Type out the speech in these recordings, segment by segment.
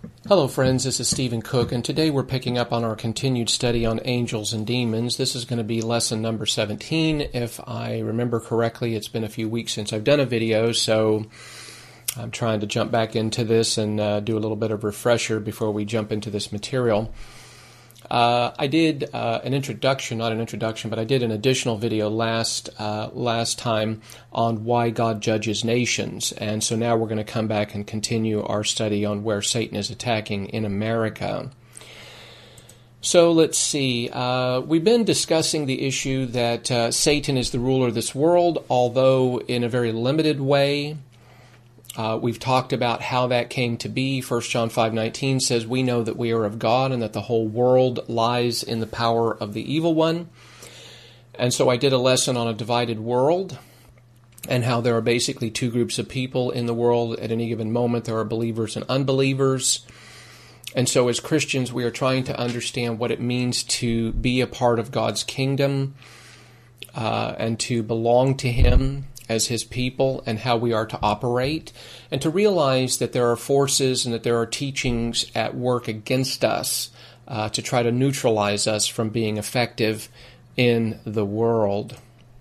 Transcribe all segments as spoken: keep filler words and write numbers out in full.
Hello friends, this is Stephen Cook, and today we're picking up on our continued study on angels and demons. This is going to be lesson number seventeen. If I remember correctly, it's been a few weeks since I've done a video, so I'm trying to jump back into this and uh, do a little bit of refresher before we jump into this material. Uh, I did uh, an introduction, not an introduction, but I did an additional video last uh, last time on why God judges nations. And so now we're going to come back and continue our study on where Satan is attacking in America. So let's see. Uh, we've been discussing the issue that uh, Satan is the ruler of this world, although in a very limited way. Uh, we've talked about how that came to be. First John five nineteen says, "We know that we are of God and that the whole world lies in the power of the evil one." And so I did a lesson on a divided world and how there are basically two groups of people in the world at any given moment. There are believers and unbelievers. And so as Christians, we are trying to understand what it means to be a part of God's kingdom uh, and to belong to Him as His people, and how we are to operate, and to realize that there are forces and that there are teachings at work against us uh, to try to neutralize us from being effective in the world.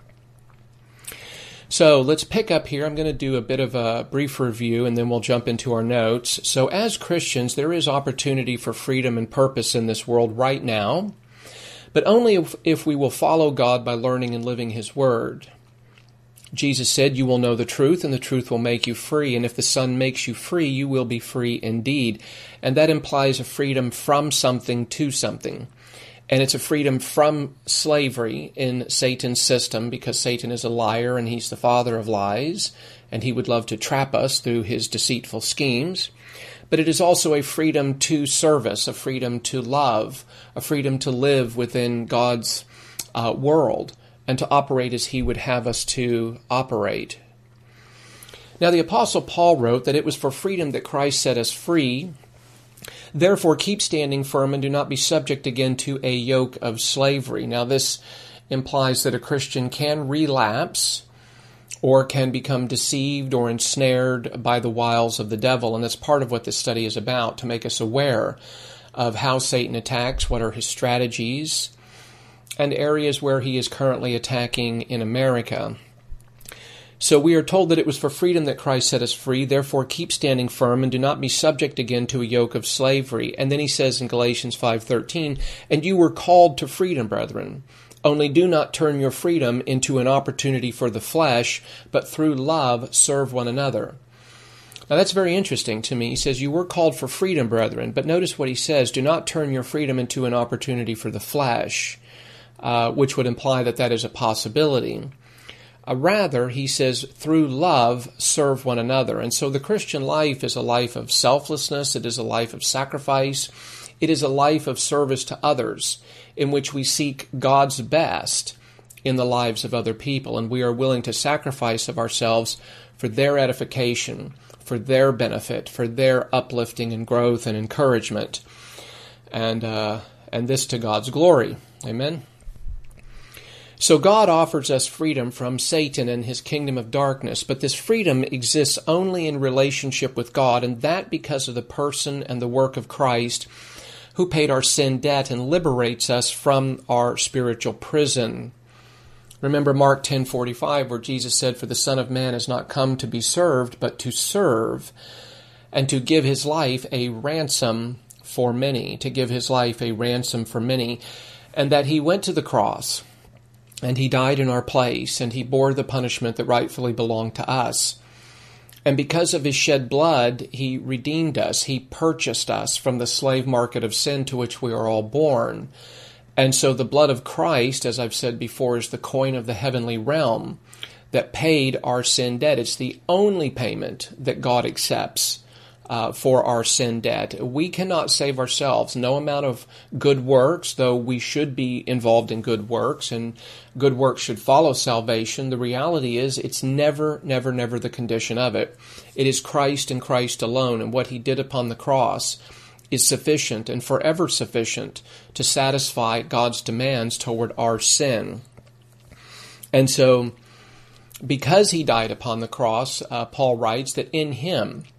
So let's pick up here. I'm going to do a bit of a brief review, and then we'll jump into our notes. So as Christians, there is opportunity for freedom and purpose in this world right now, but only if, if we will follow God by learning and living His Word. Jesus said, "You will know the truth, and the truth will make you free. And if the Son makes you free, you will be free indeed." And that implies a freedom from something to something. And it's a freedom from slavery in Satan's system, because Satan is a liar and he's the father of lies, and he would love to trap us through his deceitful schemes. But it is also a freedom to service, a freedom to love, a freedom to live within God's uh, world, and to operate as He would have us to operate. Now, the Apostle Paul wrote that it was for freedom that Christ set us free. "Therefore, keep standing firm and do not be subject again to a yoke of slavery." Now, this implies that a Christian can relapse or can become deceived or ensnared by the wiles of the devil. And that's part of what this study is about, to make us aware of how Satan attacks, what are his strategies, and areas where he is currently attacking in America. So we are told that it was for freedom that Christ set us free. "Therefore keep standing firm and do not be subject again to a yoke of slavery." And then he says in Galatians five thirteen, "And you were called to freedom, brethren. Only do not turn your freedom into an opportunity for the flesh, but through love serve one another." Now that's very interesting to me. He says, you were called for freedom, brethren. But notice what he says, do not turn your freedom into an opportunity for the flesh. Uh, which would imply that that is a possibility. Uh, rather, he says, through love, serve one another. And so the Christian life is a life of selflessness. It is a life of sacrifice. It is a life of service to others, in which we seek God's best in the lives of other people. And we are willing to sacrifice of ourselves for their edification, for their benefit, for their uplifting and growth and encouragement. And, uh, and this to God's glory. Amen. So God offers us freedom from Satan and his kingdom of darkness, but this freedom exists only in relationship with God, and that because of the person and the work of Christ, who paid our sin debt and liberates us from our spiritual prison. Remember Mark ten forty-five, where Jesus said, "For the Son of Man has not come to be served, but to serve, and to give his life a ransom for many," to give his life a ransom for many, and that he went to the cross, and he died in our place, and he bore the punishment that rightfully belonged to us. And because of his shed blood, he redeemed us. He purchased us from the slave market of sin to which we are all born. And so the blood of Christ, as I've said before, is the coin of the heavenly realm that paid our sin debt. It's the only payment that God accepts Uh, for our sin debt. We cannot save ourselves. No amount of good works, though we should be involved in good works, and good works should follow salvation. The reality is it's never, never, never the condition of it. It is Christ and Christ alone, and what he did upon the cross is sufficient and forever sufficient to satisfy God's demands toward our sin. And so, because he died upon the cross, uh, Paul writes that in him,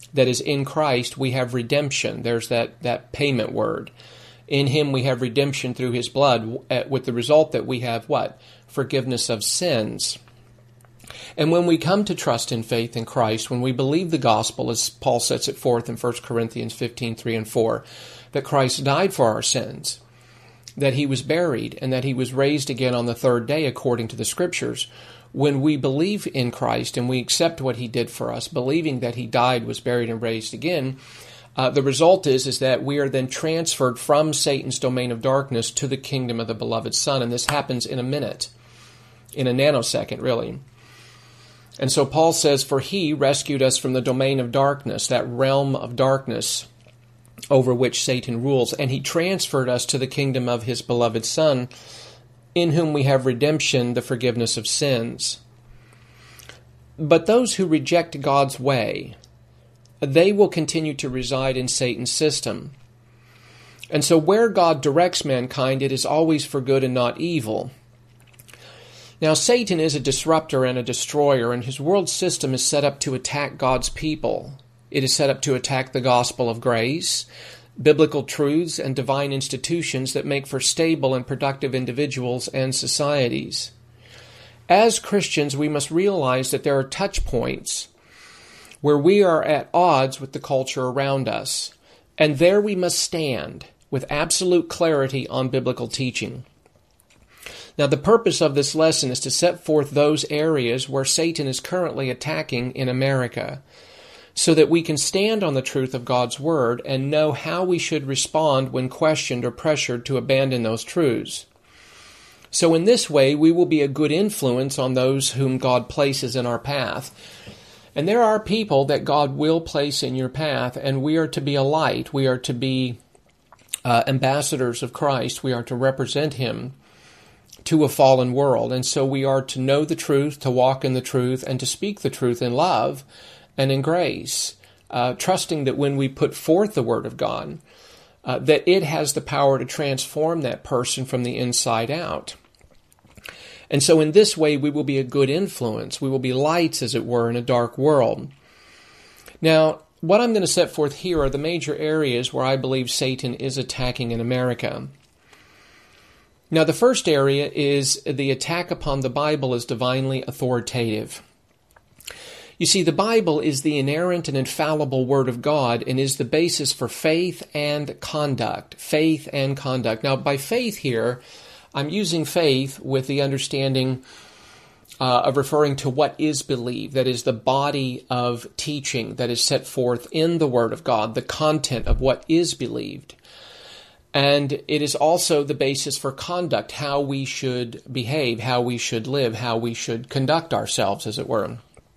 That is, in Christ we have redemption. There's that, that payment word. In him we have redemption through his blood, with the result that we have what? Forgiveness of sins. And when we come to trust in faith in Christ, when we believe the gospel, as Paul sets it forth in First Corinthians fifteen, three and four, that Christ died for our sins, that he was buried, and that he was raised again on the third day according to the Scriptures, when we believe in Christ and we accept what he did for us, believing that he died, was buried, and raised again, uh, the result is, is that we are then transferred from Satan's domain of darkness to the kingdom of the beloved Son. And this happens in a minute, in a nanosecond, really. And so Paul says, for he rescued us from the domain of darkness, that realm of darkness over which Satan rules, and he transferred us to the kingdom of his beloved Son, in whom we have redemption, the forgiveness of sins. But those who reject God's way, they will continue to reside in Satan's system. And so where God directs mankind, it is always for good and not evil. Now, Satan is a disruptor and a destroyer, and his world system is set up to attack God's people. It is set up to attack the gospel of grace, biblical truths, and divine institutions that make for stable and productive individuals and societies. As Christians, we must realize that there are touch points where we are at odds with the culture around us, and there we must stand with absolute clarity on biblical teaching. Now, the purpose of this lesson is to set forth those areas where Satan is currently attacking in America, so that we can stand on the truth of God's Word and know how we should respond when questioned or pressured to abandon those truths. So in this way, we will be a good influence on those whom God places in our path. And there are people that God will place in your path, and we are to be a light. We are to be uh, ambassadors of Christ. We are to represent him to a fallen world. And so we are to know the truth, to walk in the truth, and to speak the truth in love and in grace, uh, trusting that when we put forth the Word of God, uh, that it has the power to transform that person from the inside out. And so in this way, we will be a good influence. We will be lights, as it were, in a dark world. Now, what I'm going to set forth here are the major areas where I believe Satan is attacking in America. Now, the first area is the attack upon the Bible as divinely authoritative. You see, the Bible is the inerrant and infallible Word of God and is the basis for faith and conduct. Faith and conduct. Now, by faith here, I'm using faith with the understanding uh, of referring to what is believed. That is the body of teaching that is set forth in the Word of God, the content of what is believed. And it is also the basis for conduct, how we should behave, how we should live, how we should conduct ourselves, as it were.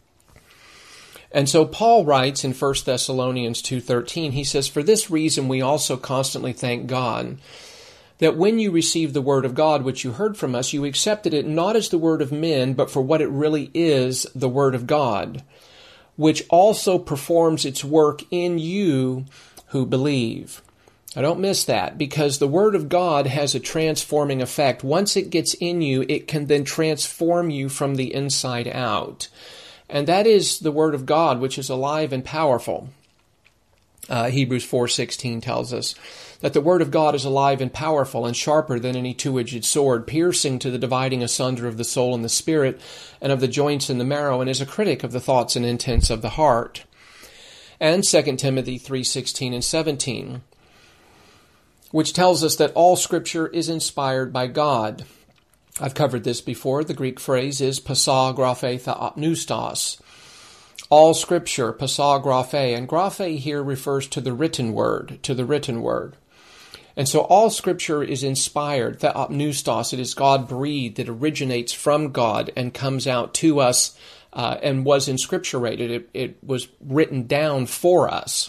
And so Paul writes in First Thessalonians two thirteen, he says, "For this reason we also constantly thank God, that when you received the word of God which you heard from us, you accepted it not as the word of men, but for what it really is, the word of God, which also performs its work in you who believe." Now don't miss that, because the Word of God has a transforming effect. Once it gets in you, it can then transform you from the inside out. And that is the Word of God, which is alive and powerful. Uh, Hebrews four sixteen tells us that the Word of God is alive and powerful and sharper than any two-edged sword, piercing to the dividing asunder of the soul and the spirit and of the joints and the marrow, and is a critic of the thoughts and intents of the heart. And Second Timothy three sixteen and seventeen, which tells us that all Scripture is inspired by God. I've covered this before. The Greek phrase is pasa graphe theopneustos. All Scripture, pasa graphe, and graphe here refers to the written word, to the written word. And so all Scripture is inspired, theopneustos. It is God-breathed. It originates from God and comes out to us uh, and was inscripturated. It, it was written down for us.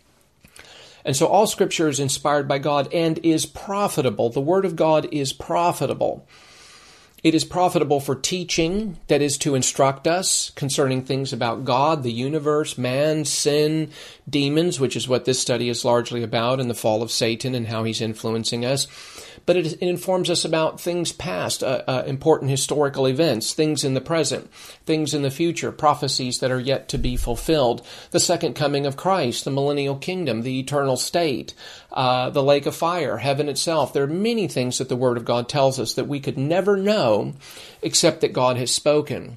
And so all Scripture is inspired by God and is profitable. The Word of God is profitable. It is profitable for teaching, that is to instruct us concerning things about God, the universe, man, sin, demons, which is what this study is largely about, and the fall of Satan and how he's influencing us. But it, it informs us about things past, uh, uh, important historical events, things in the present, things in the future, prophecies that are yet to be fulfilled, the second coming of Christ, the millennial kingdom, the eternal state, uh, the lake of fire, heaven itself. There are many things that the Word of God tells us that we could never know except that God has spoken.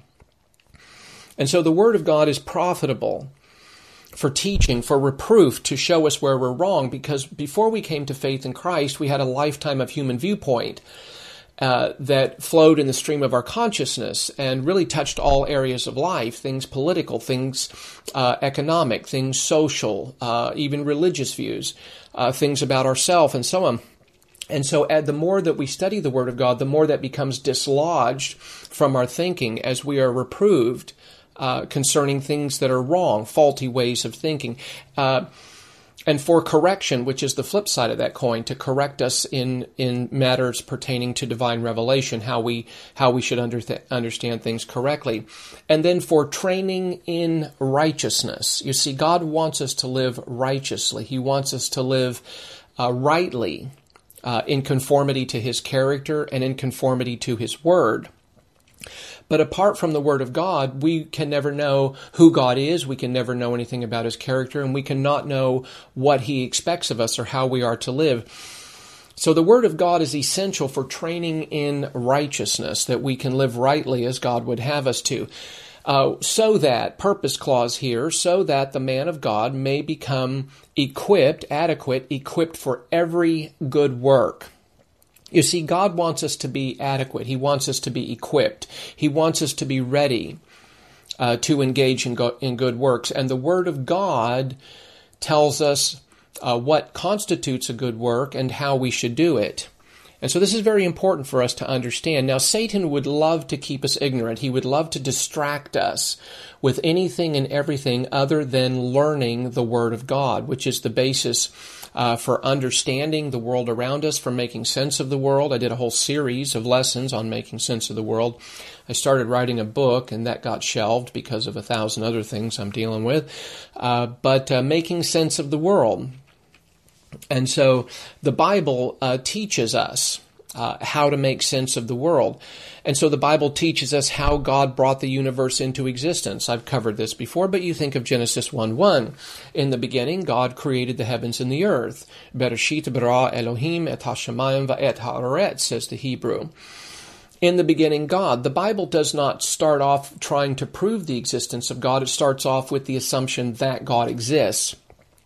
And so the Word of God is profitable for teaching, for reproof, to show us where we're wrong, because before we came to faith in Christ, we had a lifetime of human viewpoint uh, that flowed in the stream of our consciousness and really touched all areas of life, things political, things uh, economic, things social, uh, even religious views, uh, things about ourselves, and so on. And so uh, the more that we study the Word of God, the more that becomes dislodged from our thinking as we are reproved Uh, concerning things that are wrong, faulty ways of thinking. Uh, and for correction, which is the flip side of that coin, to correct us in, in matters pertaining to divine revelation, how we how we should under th- understand things correctly. And then for training in righteousness. You see, God wants us to live righteously. He wants us to live uh, rightly, uh, in conformity to His character and in conformity to His Word. But apart from the Word of God, we can never know who God is, we can never know anything about His character, and we cannot know what He expects of us or how we are to live. So the Word of God is essential for training in righteousness, that we can live rightly as God would have us to. Uh, so that, purpose clause here, so that the man of God may become equipped, adequate, equipped for every good work. You see, God wants us to be adequate. He wants us to be equipped. He wants us to be ready uh, to engage in, go- in good works. And the Word of God tells us uh, what constitutes a good work and how we should do it. And so this is very important for us to understand. Now, Satan would love to keep us ignorant. He would love to distract us with anything and everything other than learning the Word of God, which is the basis uh, for understanding the world around us, for making sense of the world. I did a whole series of lessons on making sense of the world. I started writing a book, and that got shelved because of a thousand other things I'm dealing with. Uh, but uh, making sense of the world. And so the Bible uh, teaches us uh, how to make sense of the world. And so the Bible teaches us how God brought the universe into existence. I've covered this before, but you think of Genesis one one. In the beginning, God created the heavens and the earth. Bereshit bara Elohim et hashamayim va'et haaretz, says the Hebrew. In the beginning, God. The Bible does not start off trying to prove the existence of God. It starts off with the assumption that God exists.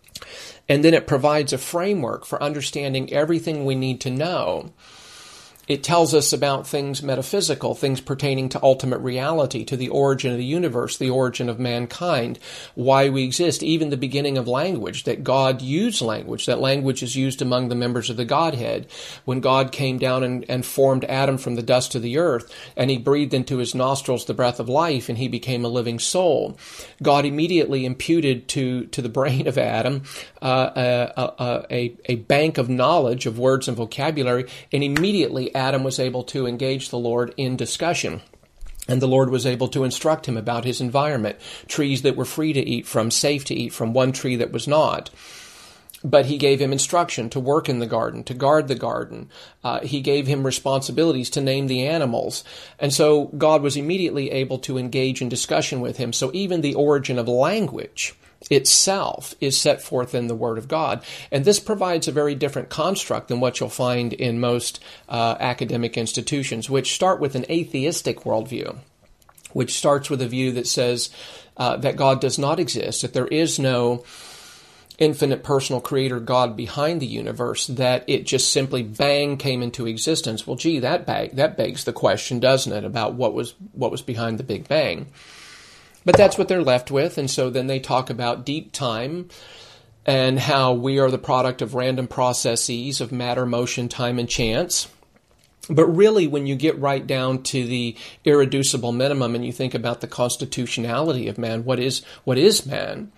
And then it provides a framework for understanding everything we need to know. It tells us about things metaphysical, things pertaining to ultimate reality, to the origin of the universe, the origin of mankind, why we exist, even the beginning of language, that God used language, that language is used among the members of the Godhead. When God came down and, and formed Adam from the dust of the earth, and He breathed into his nostrils the breath of life, and he became a living soul, God immediately imputed to, to the brain of Adam uh, a, a, a, a bank of knowledge of words and vocabulary, and immediately Adam was able to engage the Lord in discussion. And the Lord was able to instruct him about his environment, trees that were free to eat from, safe to eat from, one tree that was not. But He gave him instruction to work in the garden, to guard the garden. Uh, he gave him responsibilities to name the animals. And so God was immediately able to engage in discussion with him. So even the origin of language itself is set forth in the Word of God. And this provides a very different construct than what you'll find in most uh, academic institutions, which start with an atheistic worldview, which starts with a view that says uh, that God does not exist, that there is no infinite personal creator God behind the universe, that it just simply bang came into existence. Well, gee, that bag, that begs the question, doesn't it, about what was what was behind the Big Bang? But that's what they're left with, and so then they talk about deep time and how we are the product of random processes of matter, motion, time, and chance. But really, when you get right down to the irreducible minimum and you think about the constitutionality of man, what is what is man?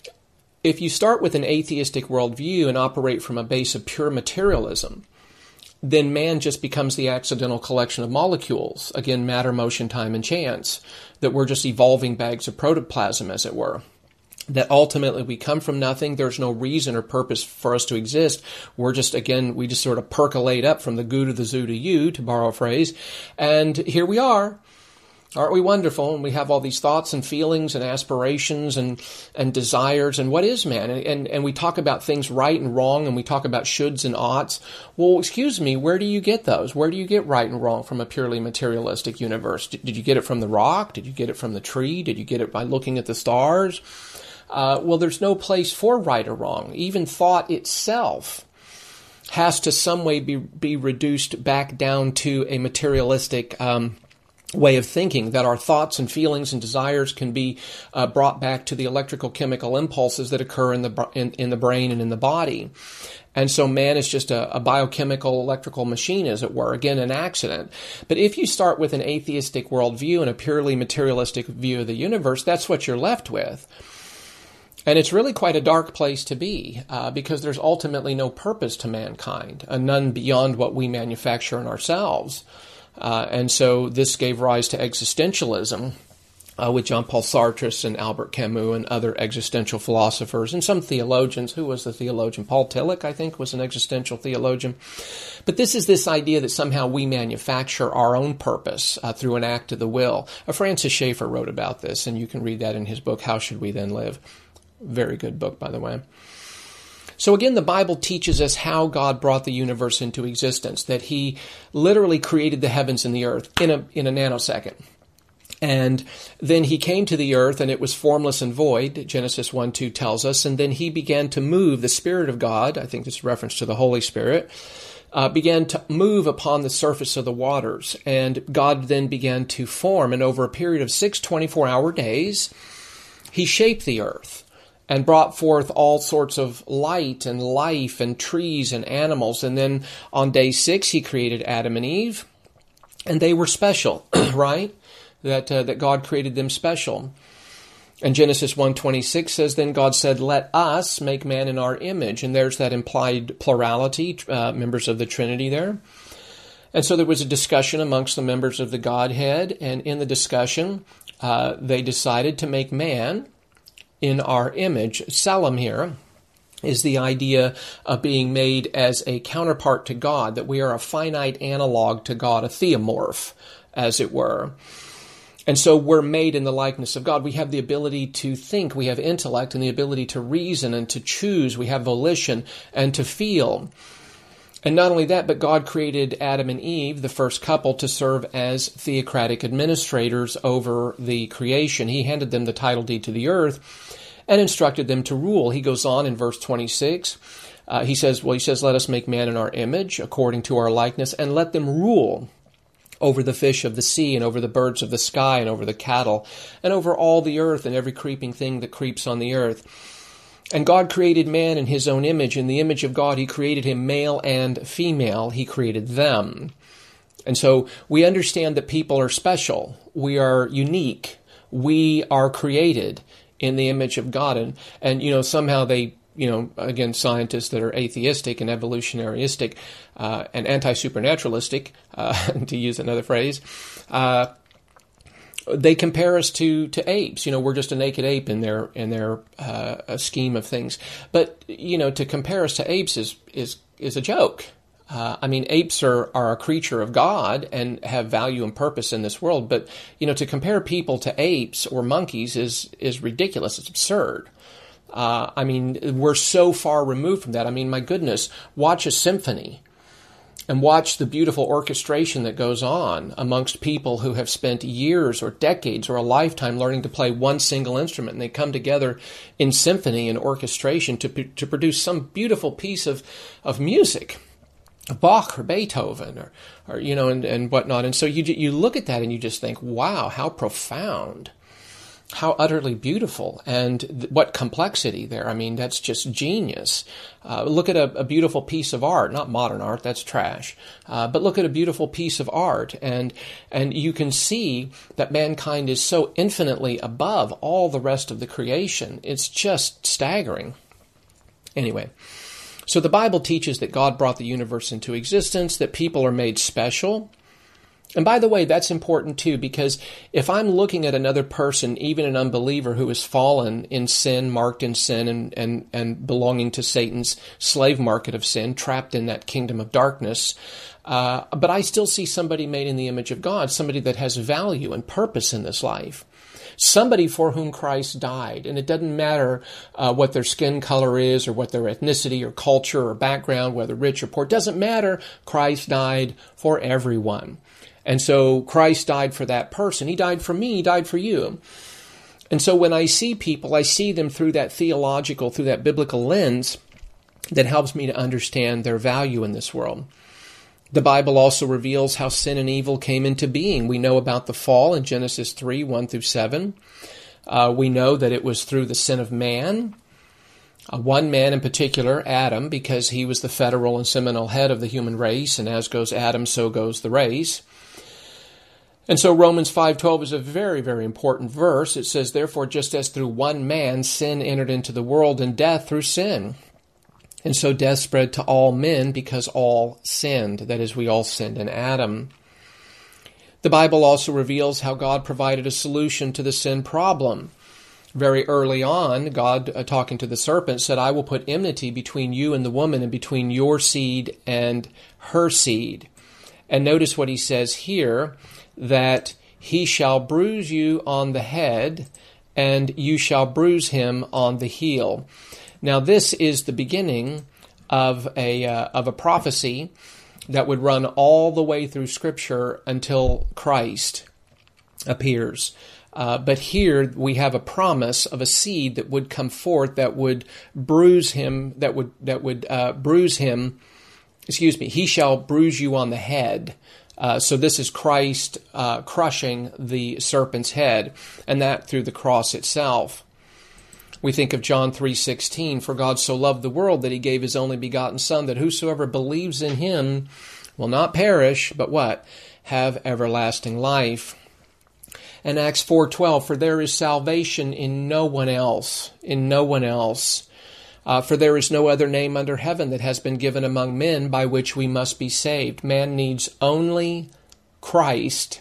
If you start with an atheistic worldview and operate from a base of pure materialism, then man just becomes the accidental collection of molecules. Again, matter, motion, time, and chance. That we're just evolving bags of protoplasm, as it were. That ultimately we come from nothing. There's no reason or purpose for us to exist. We're just, again, we just sort of percolate up from the goo to the zoo to you, to borrow a phrase. And here we are. Aren't we wonderful? And we have all these thoughts and feelings and aspirations and, and desires. And what is man? And, and, and we talk about things right and wrong, and we talk about shoulds and oughts. Well, excuse me, where do you get those? Where do you get right and wrong from a purely materialistic universe? Did, did you get it from the rock? Did you get it from the tree? Did you get it by looking at the stars? Uh, well, there's no place for right or wrong. Even thought itself has to some way be, be reduced back down to a materialistic um way of thinking, that our thoughts and feelings and desires can be uh, brought back to the electrical chemical impulses that occur in the in, in the brain and in the body. And so man is just a, a biochemical electrical machine, as it were, again, an accident. But if you start with an atheistic worldview and a purely materialistic view of the universe, that's what you're left with. And it's really quite a dark place to be, uh, because there's ultimately no purpose to mankind, uh, none beyond what we manufacture in ourselves. Uh, and so this gave rise to existentialism uh, with Jean-Paul Sartre and Albert Camus and other existential philosophers and some theologians. Who was the theologian? Paul Tillich, I think, was an existential theologian. But this is this idea that somehow we manufacture our own purpose uh, through an act of the will. Uh, Francis Schaeffer wrote about this, and you can read that in his book, How Should We Then Live? Very good book, by the way. So again, the Bible teaches us how God brought the universe into existence, that he literally created the heavens and the earth in a in a nanosecond. And then he came to the earth and it was formless and void, Genesis one two tells us, and then he began to move, the Spirit of God, I think this is a reference to the Holy Spirit, uh, began to move upon the surface of the waters. And God then began to form, and over a period of six twenty-four hour days, he shaped the earth and brought forth all sorts of light and life and trees and animals. And then on day six, he created Adam and Eve, and they were special, right? That uh, that God created them special. And Genesis one twenty-six says, then God said, let us make man in our image. And there's that implied plurality, uh, members of the Trinity there. And so there was a discussion amongst the members of the Godhead, and in the discussion, uh, they decided to make man in our image. Salam here is the idea of being made as a counterpart to God, that we are a finite analog to God, a theomorph, as it were. And so we're made in the likeness of God. We have the ability to think, we have intellect and the ability to reason and to choose, we have volition and to feel. And not only that, but God created Adam and Eve, the first couple, to serve as theocratic administrators over the creation. He handed them the title deed to the earth and instructed them to rule. He goes on in verse twenty-six. Uh, he says, well, he says, let us make man in our image, according to our likeness, and let them rule over the fish of the sea and over the birds of the sky and over the cattle and over all the earth and every creeping thing that creeps on the earth. And God created man in his own image. In the image of God, he created him male and female. He created them. And so we understand that people are special. We are unique. We are created in the image of God. And, and you know, somehow they, you know, again, scientists that are atheistic and evolutionaristic uh, and anti-supernaturalistic, uh, to use another phrase, uh, they compare us to, to apes. You know, we're just a naked ape in their in their uh, scheme of things. But you know, to compare us to apes is is is a joke. Uh, I mean, apes are are a creature of God and have value and purpose in this world. But you know, to compare people to apes or monkeys is is ridiculous. It's absurd. Uh, I mean, we're so far removed from that. I mean, my goodness, watch a symphony. And watch the beautiful orchestration that goes on amongst people who have spent years or decades or a lifetime learning to play one single instrument. And they come together in symphony and orchestration to to produce some beautiful piece of, of music, Bach or Beethoven or, or you know, and, and whatnot. And so you you look at that and you just think, wow, how profound. How utterly beautiful, and th- what complexity there. I mean, that's just genius. Uh, look at a, a beautiful piece of art, not modern art, that's trash. Uh, but look at a beautiful piece of art, and and you can see that mankind is so infinitely above all the rest of the creation. It's just staggering. Anyway, So the Bible teaches that God brought the universe into existence, that people are made special. And by the way, that's important too, because if I'm looking at another person, even an unbeliever who has fallen in sin, marked in sin, and, and, and belonging to Satan's slave market of sin, trapped in that kingdom of darkness, uh, but I still see somebody made in the image of God, somebody that has value and purpose in this life. Somebody for whom Christ died. And it doesn't matter uh, what their skin color is or what their ethnicity or culture or background, whether rich or poor. It doesn't matter. Christ died for everyone. And so Christ died for that person. He died for me. He died for you. And so when I see people, I see them through that theological, through that biblical lens that helps me to understand their value in this world. The Bible also reveals how sin and evil came into being. We know about the fall in Genesis three, one through seven. Uh, we know that it was through the sin of man. Uh, one man in particular, Adam, because he was the federal and seminal head of the human race, and as goes Adam, so goes the race. And so Romans five twelve is a very, very important verse. It says, therefore, just as through one man sin entered into the world, and death through sin. And so death spread to all men because all sinned. That is, we all sinned in Adam. The Bible also reveals how God provided a solution to the sin problem. Very early on, God, uh, talking to the serpent, said, I will put enmity between you and the woman, and between your seed and her seed. And notice what he says here, that he shall bruise you on the head, and you shall bruise him on the heel. Now, this is the beginning of a uh, of a prophecy that would run all the way through Scripture until Christ appears. Uh, but here we have a promise of a seed that would come forth that would bruise him, that would that would uh, bruise him. Excuse me. He shall bruise you on the head. Uh, so this is Christ uh, crushing the serpent's head, and that through the cross itself. We think of John three sixteen, for God so loved the world that he gave his only begotten Son, that whosoever believes in him will not perish, but what? Have everlasting life. And Acts four twelve, for there is salvation in no one else, in no one else. Uh, for there is no other name under heaven that has been given among men by which we must be saved. Man needs only Christ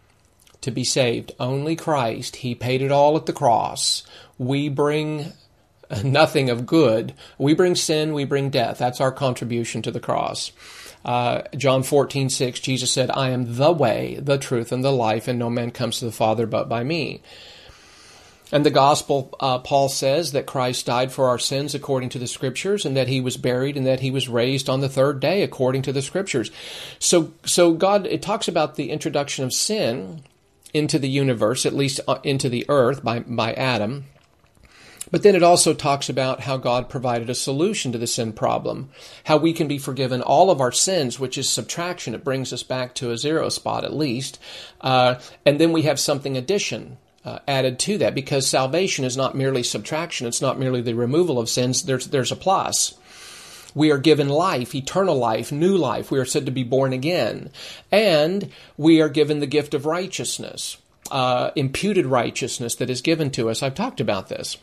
to be saved. Only Christ. He paid it all at the cross. We bring nothing of good. We bring sin, we bring death. That's our contribution to the cross. Uh, John fourteen six, Jesus said, I am the way, the truth, and the life, and no man comes to the Father but by me. And the gospel, uh, Paul says that Christ died for our sins according to the Scriptures, and that he was buried, and that he was raised on the third day according to the Scriptures. So, so God, it talks about the introduction of sin into the universe, at least into the earth by, by Adam. But then it also talks about how God provided a solution to the sin problem, how we can be forgiven all of our sins, which is subtraction. It brings us back to a zero spot at least. Uh, and then we have something addition uh, added to that, because salvation is not merely subtraction. It's not merely the removal of sins. There's, there's a plus. We are given life, eternal life, new life. We are said to be born again. And we are given the gift of righteousness, uh, imputed righteousness that is given to us. I've talked about this.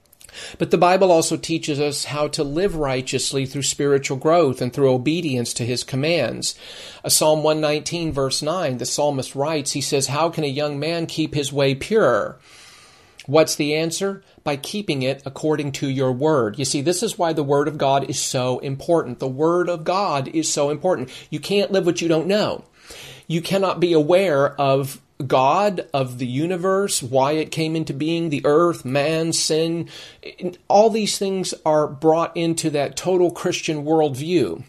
But the Bible also teaches us how to live righteously through spiritual growth and through obedience to his commands. Uh, Psalm one nineteen, verse nine, the psalmist writes, he says, how can a young man keep his way pure? What's the answer? By keeping it according to your word. You see, this is why the word of God is so important. The word of God is so important. You can't live what you don't know. You cannot be aware of God, of the universe, why it came into being, the earth, man, sin. All these things are brought into that total Christian worldview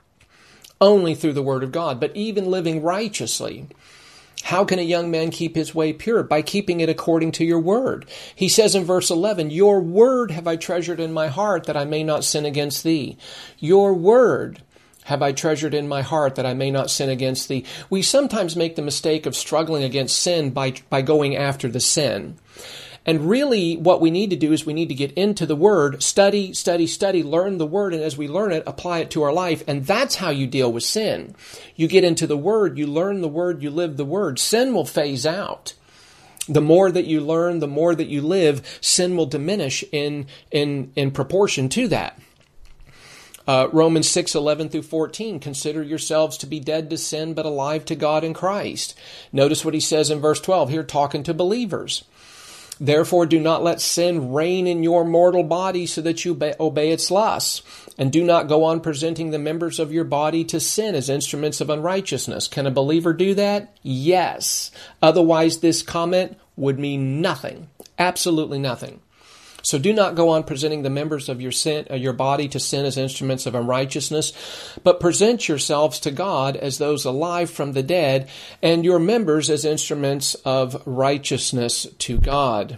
only through the Word of God. But even living righteously, how can a young man keep his way pure? By keeping it according to your word. He says in verse eleven, your word have I treasured in my heart that I may not sin against thee. Your word have I treasured in my heart that I may not sin against thee. We sometimes make the mistake of struggling against sin by, by going after the sin. And really what we need to do is we need to get into the Word, study, study, study, learn the Word, and as we learn it, apply it to our life. And that's how you deal with sin. You get into the Word, you learn the Word, you live the Word. Sin will phase out. The more that you learn, the more that you live, sin will diminish in, in, in proportion to that. Uh, Romans six, eleven through fourteen, consider yourselves to be dead to sin, but alive to God in Christ. Notice what he says in verse twelve, here talking to believers. Therefore, do not let sin reign in your mortal body so that you obey its lusts. And do not go on presenting the members of your body to sin as instruments of unrighteousness. Can a believer do that? Yes. Otherwise, this comment would mean nothing. Absolutely nothing. So do not go on presenting the members of your sin, uh, your body to sin as instruments of unrighteousness, but present yourselves to God as those alive from the dead, and your members as instruments of righteousness to God.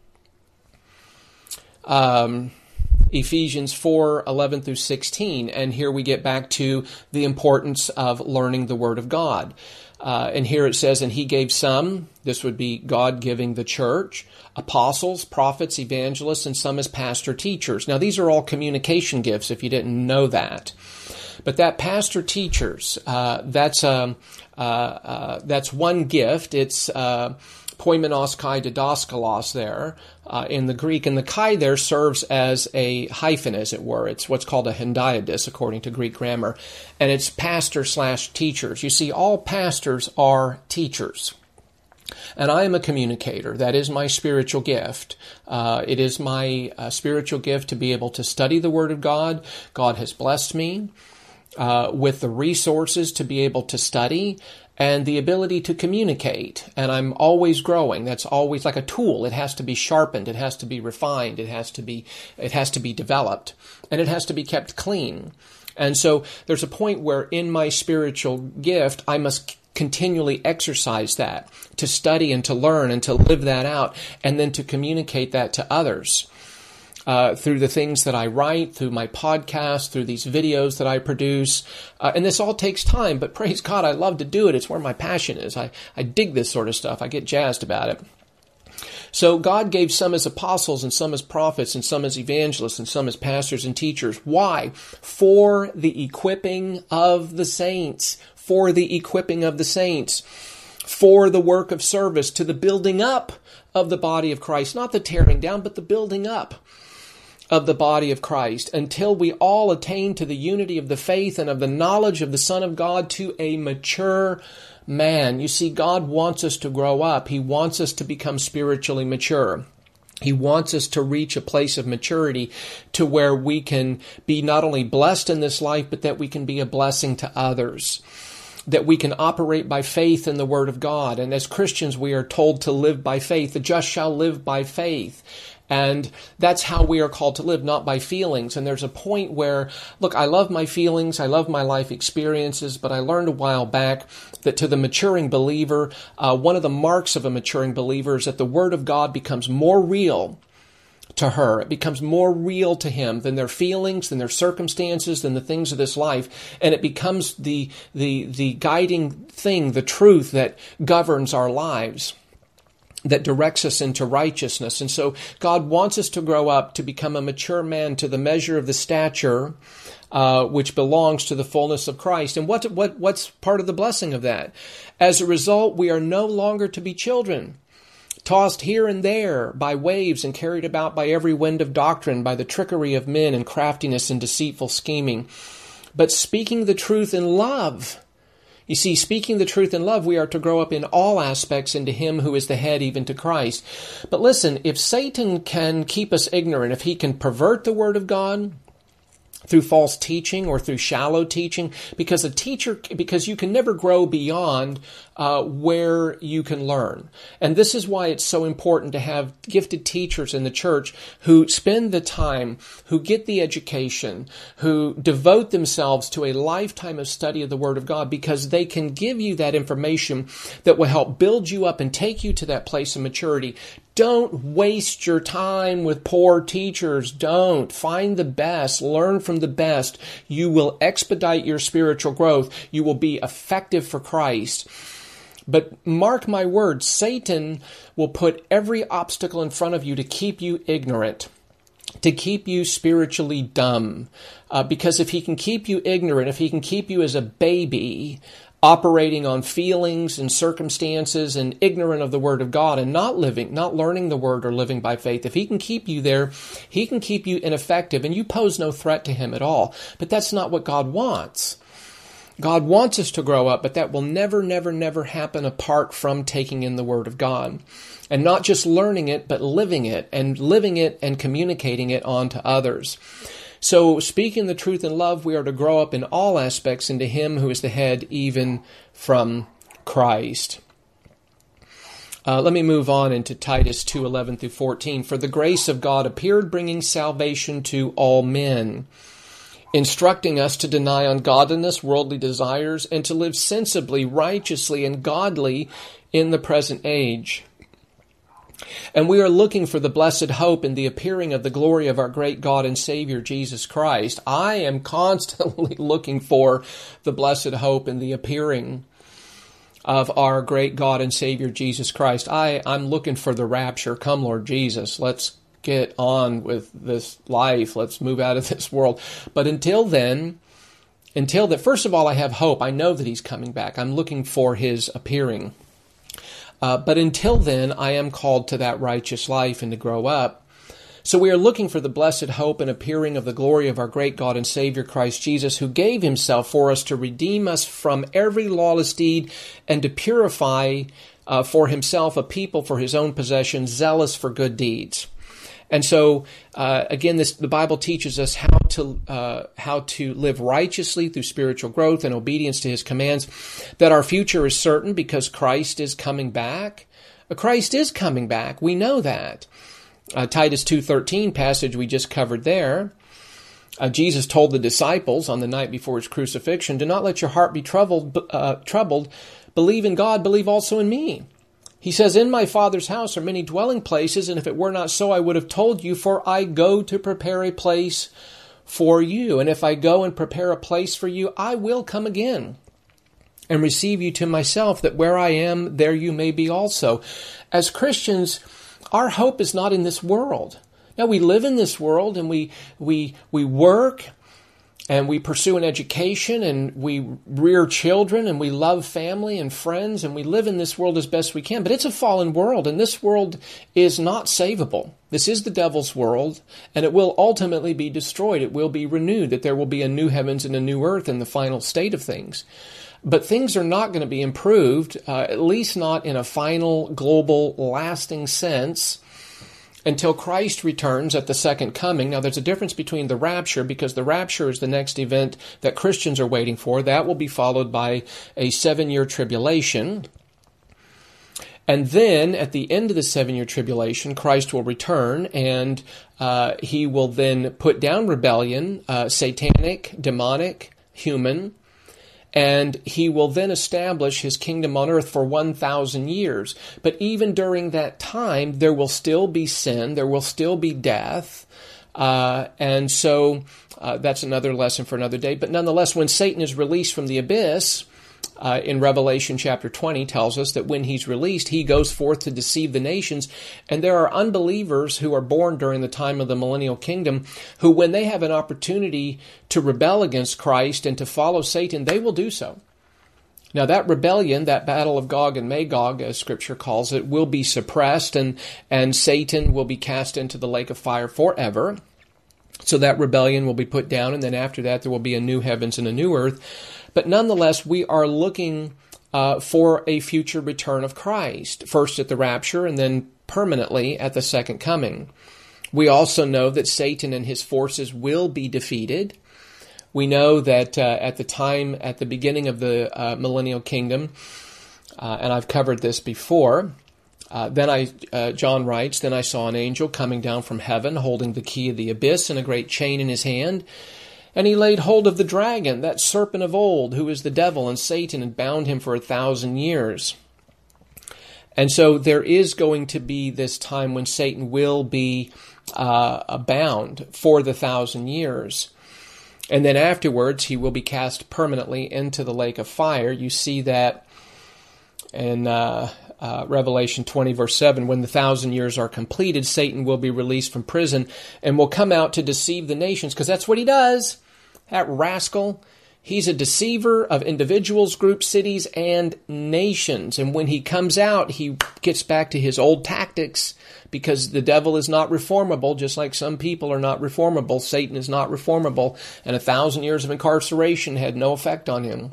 Um, Ephesians four, eleven through sixteen, and here we get back to the importance of learning the Word of God. Uh, and here it says, and he gave some, this would be God giving the church, apostles, prophets, evangelists, and some as pastor teachers. Now, these are all communication gifts, if you didn't know that. But that pastor teachers, uh, that's um, uh, uh, that's one gift. It's uh, poimenos kai didaskalos there uh, in the Greek. And the kai there serves as a hyphen, as it were. It's what's called a hendiadys, according to Greek grammar. And it's pastor slash teachers. You see, all pastors are teachers. And I am a communicator. That is my spiritual gift. Uh, it is my uh, spiritual gift to be able to study the Word of God. God has blessed me uh, with the resources to be able to study and the ability to communicate. And I'm always growing. That's always like a tool. It has to be sharpened. It has to be refined. It has to be, it has to be developed. And it has to be kept clean. And so there's a point where in my spiritual gift, I must continually exercise that, to study and to learn and to live that out, and then to communicate that to others uh, through the things that I write, through my podcast, through these videos that I produce. Uh, and this all takes time, but praise God, I love to do it. It's where my passion is. I, I dig this sort of stuff. I get jazzed about it. So God gave some as apostles and some as prophets and some as evangelists and some as pastors and teachers. Why? For the equipping of the saints. For the equipping of the saints. For the work of service, to the building up of the body of Christ. Not the tearing down, but the building up of the body of Christ, until we all attain to the unity of the faith and of the knowledge of the Son of God, to a mature man. You see, God wants us to grow up. He wants us to become spiritually mature. He wants us to reach a place of maturity to where we can be not only blessed in this life, but that we can be a blessing to others. That we can operate by faith in the Word of God. And as Christians, we are told to live by faith. The just shall live by faith. And that's how we are called to live, not by feelings. And there's a point where, look, I love my feelings, I love my life experiences, but I learned a while back that to the maturing believer, uh, one of the marks of a maturing believer is that the Word of God becomes more real to her. It becomes more real to him than their feelings, than their circumstances, than the things of this life. And it becomes the, the, the guiding thing, the truth that governs our lives, that directs us into righteousness. And so God wants us to grow up to become a mature man to the measure of the stature uh, which belongs to the fullness of Christ. And what, what, what's part of the blessing of that? As a result, we are no longer to be children, tossed here and there by waves and carried about by every wind of doctrine, by the trickery of men and craftiness and deceitful scheming, but speaking the truth in love. You see, speaking the truth in love, we are to grow up in all aspects into Him who is the head, even to Christ. But listen, if Satan can keep us ignorant, if he can pervert the Word of God through false teaching or through shallow teaching, because a teacher, because you can never grow beyond uh, where you can learn. And this is why it's so important to have gifted teachers in the church who spend the time, who get the education, who devote themselves to a lifetime of study of the Word of God, because they can give you that information that will help build you up and take you to that place of maturity. Don't waste your time with poor teachers. Don't. Find the best. Learn from the best. You will expedite your spiritual growth. You will be effective for Christ. But mark my words, Satan will put every obstacle in front of you to keep you ignorant, to keep you spiritually dumb. Uh, because if he can keep you ignorant, if he can keep you as a baby, operating on feelings and circumstances and ignorant of the Word of God and not living, not learning the Word or living by faith, if he can keep you there, he can keep you ineffective and you pose no threat to him at all. But that's not what God wants. God wants us to grow up, but that will never, never, never happen apart from taking in the Word of God. And not just learning it, but living it, and living it and communicating it on to others. So, speaking the truth in love, we are to grow up in all aspects into Him who is the head, even from Christ. Uh, let me move on into Titus two, eleven through fourteen. For the grace of God appeared, bringing salvation to all men, instructing us to deny ungodliness, worldly desires, and to live sensibly, righteously, and godly in the present age. And we are looking for the blessed hope in the appearing of the glory of our great God and Savior, Jesus Christ. I am constantly looking for the blessed hope in the appearing of our great God and Savior, Jesus Christ. I, I'm looking for the rapture. Come, Lord Jesus. Let's get on with this life. Let's move out of this world. But until then, until that, first of all, I have hope. I know that He's coming back. I'm looking for His appearing. Uh, but until then, I am called to that righteous life and to grow up. So we are looking for the blessed hope and appearing of the glory of our great God and Savior Christ Jesus, who gave Himself for us to redeem us from every lawless deed and to purify uh, for Himself a people for His own possession, zealous for good deeds. And so, uh, again, this, the Bible teaches us how to uh, how to live righteously through spiritual growth and obedience to His commands, that our future is certain because Christ is coming back. Christ is coming back. We know that. Uh, Titus two thirteen passage we just covered there. Uh, Jesus told the disciples on the night before His crucifixion, "Do not let your heart be troubled. Uh, troubled. Believe in God. Believe also in me." He says, "In my Father's house are many dwelling places, and if it were not so, I would have told you, for I go to prepare a place for you. And if I go and prepare a place for you, I will come again and receive you to myself, that where I am, there you may be also." As Christians, our hope is not in this world. Now, we live in this world, and we we we work, and we pursue an education, and we rear children, and we love family and friends, and we live in this world as best we can. But it's a fallen world, and this world is not savable. This is the devil's world, and it will ultimately be destroyed. It will be renewed, that there will be a new heavens and a new earth in the final state of things. But things are not going to be improved, uh, at least not in a final, global, lasting sense, until Christ returns at the second coming. Now, there's a difference between the rapture, because the rapture is the next event that Christians are waiting for. That will be followed by a seven-year tribulation. And then, at the end of the seven-year tribulation, Christ will return, and uh, He will then put down rebellion, uh, satanic, demonic, human, and He will then establish His kingdom on earth for one thousand years. But even during that time, there will still be sin, there will still be death, uh, and so uh, that's another lesson for another day. But nonetheless, when Satan is released from the abyss, uh, in Revelation chapter twenty tells us that when he's released, he goes forth to deceive the nations, and there are unbelievers who are born during the time of the millennial kingdom who, when they have an opportunity to rebel against Christ and to follow Satan, they will do so. Now, that rebellion, that battle of Gog and Magog, as Scripture calls it, will be suppressed, and, and Satan will be cast into the lake of fire forever. So that rebellion will be put down, and then after that there will be a new heavens and a new earth. But nonetheless, we are looking uh, for a future return of Christ, first at the rapture and then permanently at the second coming. We also know that Satan and his forces will be defeated. We know that uh, at the time, at the beginning of the uh, millennial kingdom, uh, and I've covered this before, uh, then I, uh, John writes, "Then I saw an angel coming down from heaven, holding the key of the abyss and a great chain in his hand. And he laid hold of the dragon, that serpent of old, who is the devil and Satan, and bound him for a thousand years." And so there is going to be this time when Satan will be uh, bound for the thousand years. And then afterwards, he will be cast permanently into the lake of fire. You see that in uh, uh, Revelation twenty, verse seven. "When the thousand years are completed, Satan will be released from prison and will come out to deceive the nations," because that's what he does. That rascal, He's a deceiver of individuals, groups, cities, and nations. And when he comes out, he gets back to his old tactics because the devil is not reformable, just like some people are not reformable. Satan is not reformable, and a thousand years of incarceration had no effect on him.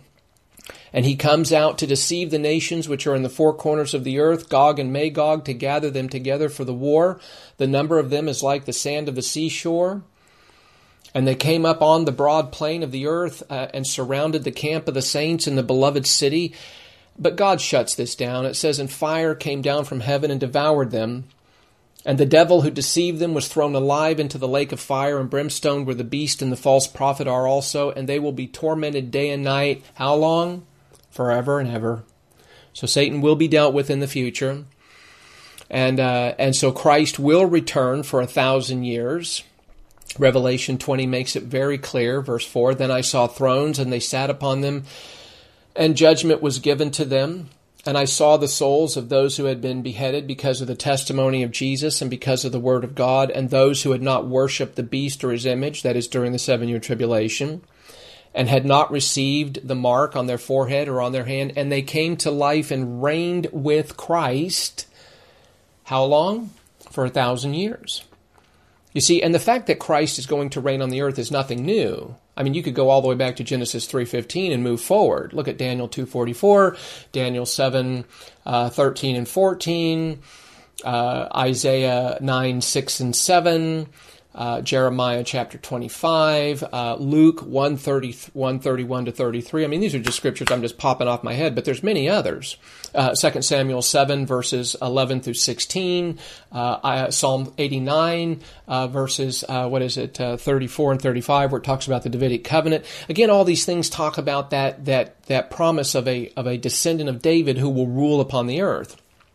And he comes out to deceive the nations which are in the four corners of the earth, Gog and Magog, to gather them together for the war. The number of them is like the sand of the seashore. And they came up on the broad plain of the earth uh, and surrounded the camp of the saints in the beloved city. But God shuts this down. It says, and fire came down from heaven and devoured them. And the devil who deceived them was thrown alive into the lake of fire and brimstone, where the beast and the false prophet are also, and they will be tormented day and night. How long? Forever and ever. So Satan will be dealt with in the future. And, uh, and so Christ will return for a thousand years. Revelation twenty makes it very clear. Verse four, then I saw thrones, and they sat upon them, and judgment was given to them. And I saw the souls of those who had been beheaded because of the testimony of Jesus and because of the word of God, and those who had not worshipped the beast or his image, that is during the seven-year tribulation, and had not received the mark on their forehead or on their hand, and they came to life and reigned with Christ. How long? For a thousand years. You see, and the fact that Christ is going to reign on the earth is nothing new. I mean, you could go all the way back to Genesis three fifteen and move forward. Look at Daniel two forty-four, Daniel seven thirteen and fourteen, uh, Isaiah nine six and seven, uh, Jeremiah chapter twenty-five, uh, Luke one thirty, one thirty-one to thirty-three. I mean, these are just scriptures I'm just popping off my head, but there's many others. Uh, Second Samuel seven, verses eleven through sixteen, uh, Psalm eighty-nine, uh, verses, uh, what is it, uh, thirty-four and thirty-five, where it talks about the Davidic covenant. Again, all these things talk about that that that promise of a of a descendant of David who will rule upon the earth.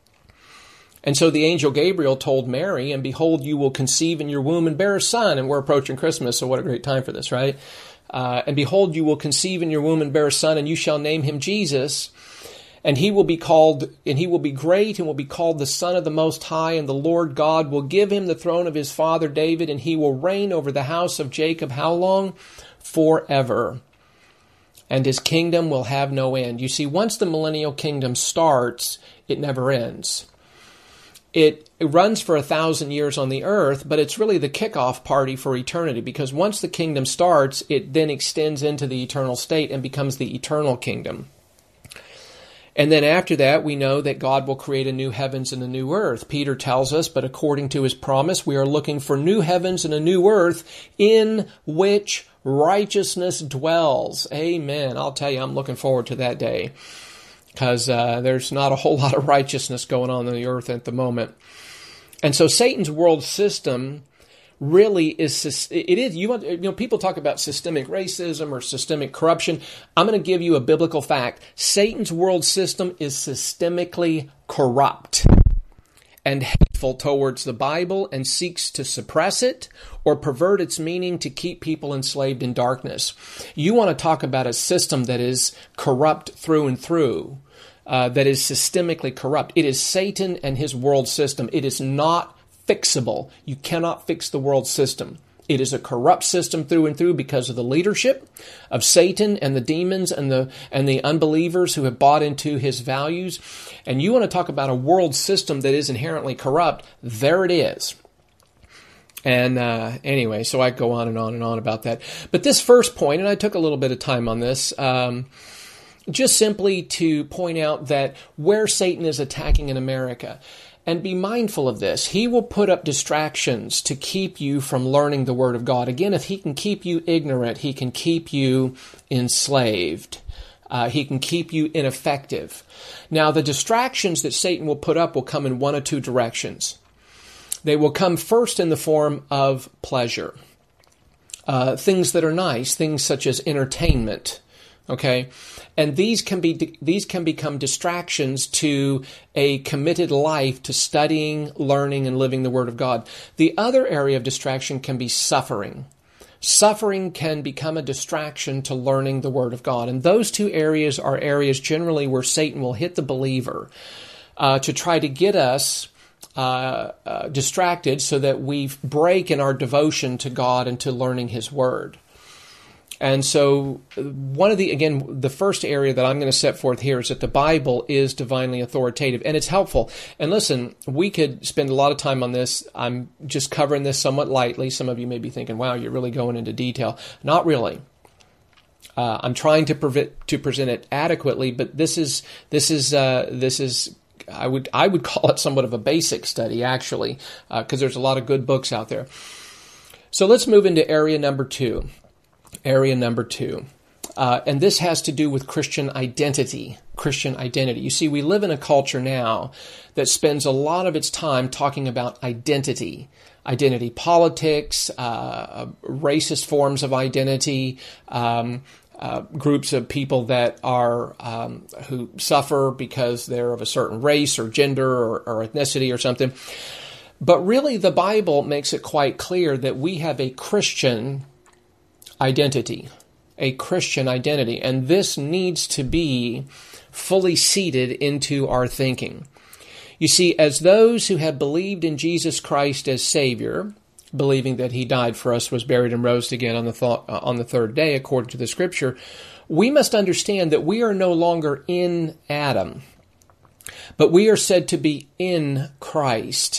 And so the angel Gabriel told Mary, and behold, you will conceive in your womb and bear a son. And we're approaching Christmas, so what a great time for this, right? Uh, and behold, you will conceive in your womb and bear a son, and you shall name him Jesus. And he will be called, and he will be great, and will be called the Son of the Most High, and the Lord God will give him the throne of his father David, and he will reign over the house of Jacob. How long? Forever. And his kingdom will have no end. You see, once the millennial kingdom starts, it never ends. It, it runs for a thousand years on the earth, but it's really the kickoff party for eternity, because once the kingdom starts, it then extends into the eternal state and becomes the eternal kingdom. And then after that, we know that God will create a new heavens and a new earth. Peter tells us, but according to his promise, we are looking for new heavens and a new earth in which righteousness dwells. Amen. I'll tell you, I'm looking forward to that day, because uh, there's not a whole lot of righteousness going on on the earth at the moment. And so Satan's world system really is, it is, you, want, you know, people talk about systemic racism or systemic corruption. I'm going to give you a biblical fact. Satan's world system is systemically corrupt and hateful towards the Bible, and seeks to suppress it or pervert its meaning to keep people enslaved in darkness. You want to talk about a system that is corrupt through and through, uh, that is systemically corrupt. It is Satan and his world system. It is not fixable. You cannot fix the world system. It is a corrupt system through and through because of the leadership of Satan and the demons and the and the unbelievers who have bought into his values. And you want to talk about a world system that is inherently corrupt, there it is. And uh, anyway, so I go on and on and on about that. But this first point, and I took a little bit of time on this, um, just simply to point out that where Satan is attacking in America, and be mindful of this. He will put up distractions to keep you from learning the Word of God. Again, if he can keep you ignorant, he can keep you enslaved. Uh, he can keep you ineffective. Now, the distractions that Satan will put up will come in one of two directions. They will come first in the form of pleasure. Uh, things that are nice, things such as entertainment. Okay, and these can be these can become distractions to a committed life to studying, learning, and living the Word of God. The other area of distraction can be suffering. Suffering can become a distraction to learning the Word of God, and those two areas are areas generally where Satan will hit the believer uh, to try to get us uh, uh, distracted so that we break in our devotion to God and to learning His Word. And so one of the, again, the first area that I'm going to set forth here is that the Bible is divinely authoritative, and it's helpful. And listen, we could spend a lot of time on this. I'm just covering this somewhat lightly. Some of you may be thinking, wow, you're really going into detail. Not really. Uh, I'm trying to, prevent, to present it adequately, but this is, this is, uh, this is, I would, I would call it somewhat of a basic study, actually, because uh, there's a lot of good books out there. So let's move into area number two. Area number two. Uh, and this has to do with Christian identity. Christian identity. You see, we live in a culture now that spends a lot of its time talking about identity. Identity politics, uh, racist forms of identity, um, uh, groups of people that are um, who suffer because they're of a certain race or gender or, or ethnicity or something. But really, the Bible makes it quite clear that we have a Christian identity, a Christian identity, and this needs to be fully seated into our thinking. You see, as those who have believed in Jesus Christ as Savior, believing that He died for us, was buried, and rose again on the th- on the third day, according to the Scripture, we must understand that we are no longer in Adam, but we are said to be in Christ.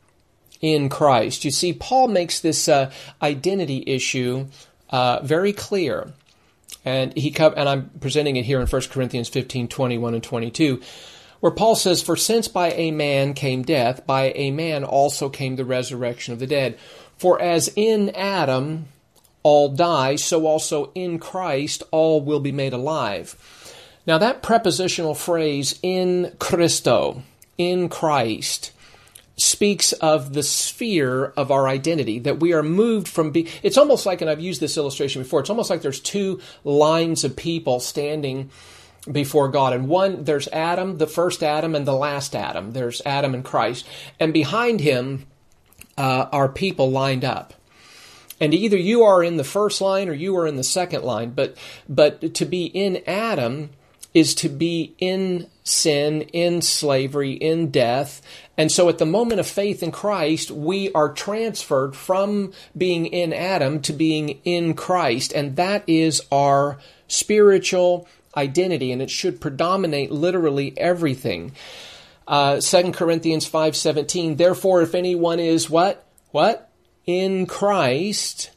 In Christ. You see, Paul makes this uh, identity issue Uh, very clear, and he co- and I'm presenting it here in First Corinthians fifteen, twenty-one and twenty-two, where Paul says, "For since by a man came death, by a man also came the resurrection of the dead. For as in Adam all die, so also in Christ all will be made alive." Now that prepositional phrase, in Christo, in Christ, speaks of the sphere of our identity, that we are moved from being, it's almost like, and I've used this illustration before, it's almost like there's two lines of people standing before God. And one, there's Adam, the first Adam, and the last Adam. There's Adam and Christ. And behind him uh, are people lined up. And either you are in the first line or you are in the second line. But, but to be in Adam is to be in sin, in slavery, in death. And so at the moment of faith in Christ, we are transferred from being in Adam to being in Christ. And that is our spiritual identity, and it should predominate literally everything. Uh, Second Corinthians five seventeen, therefore if anyone is what? What? In Christ,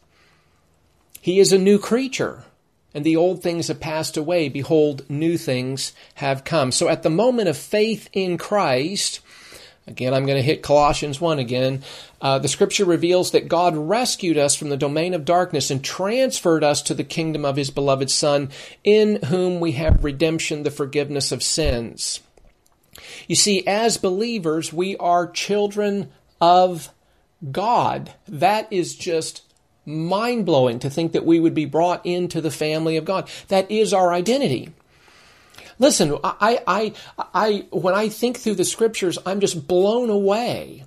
he is a new creature. And the old things have passed away. Behold, new things have come. So at the moment of faith in Christ, again, I'm going to hit Colossians one again, uh, the Scripture reveals that God rescued us from the domain of darkness and transferred us to the kingdom of His beloved Son, in whom we have redemption, the forgiveness of sins. You see, as believers, we are children of God. That is just mind-blowing to think that we would be brought into the family of God. That is our identity. Listen, I, I, I, when I think through the Scriptures, I'm just blown away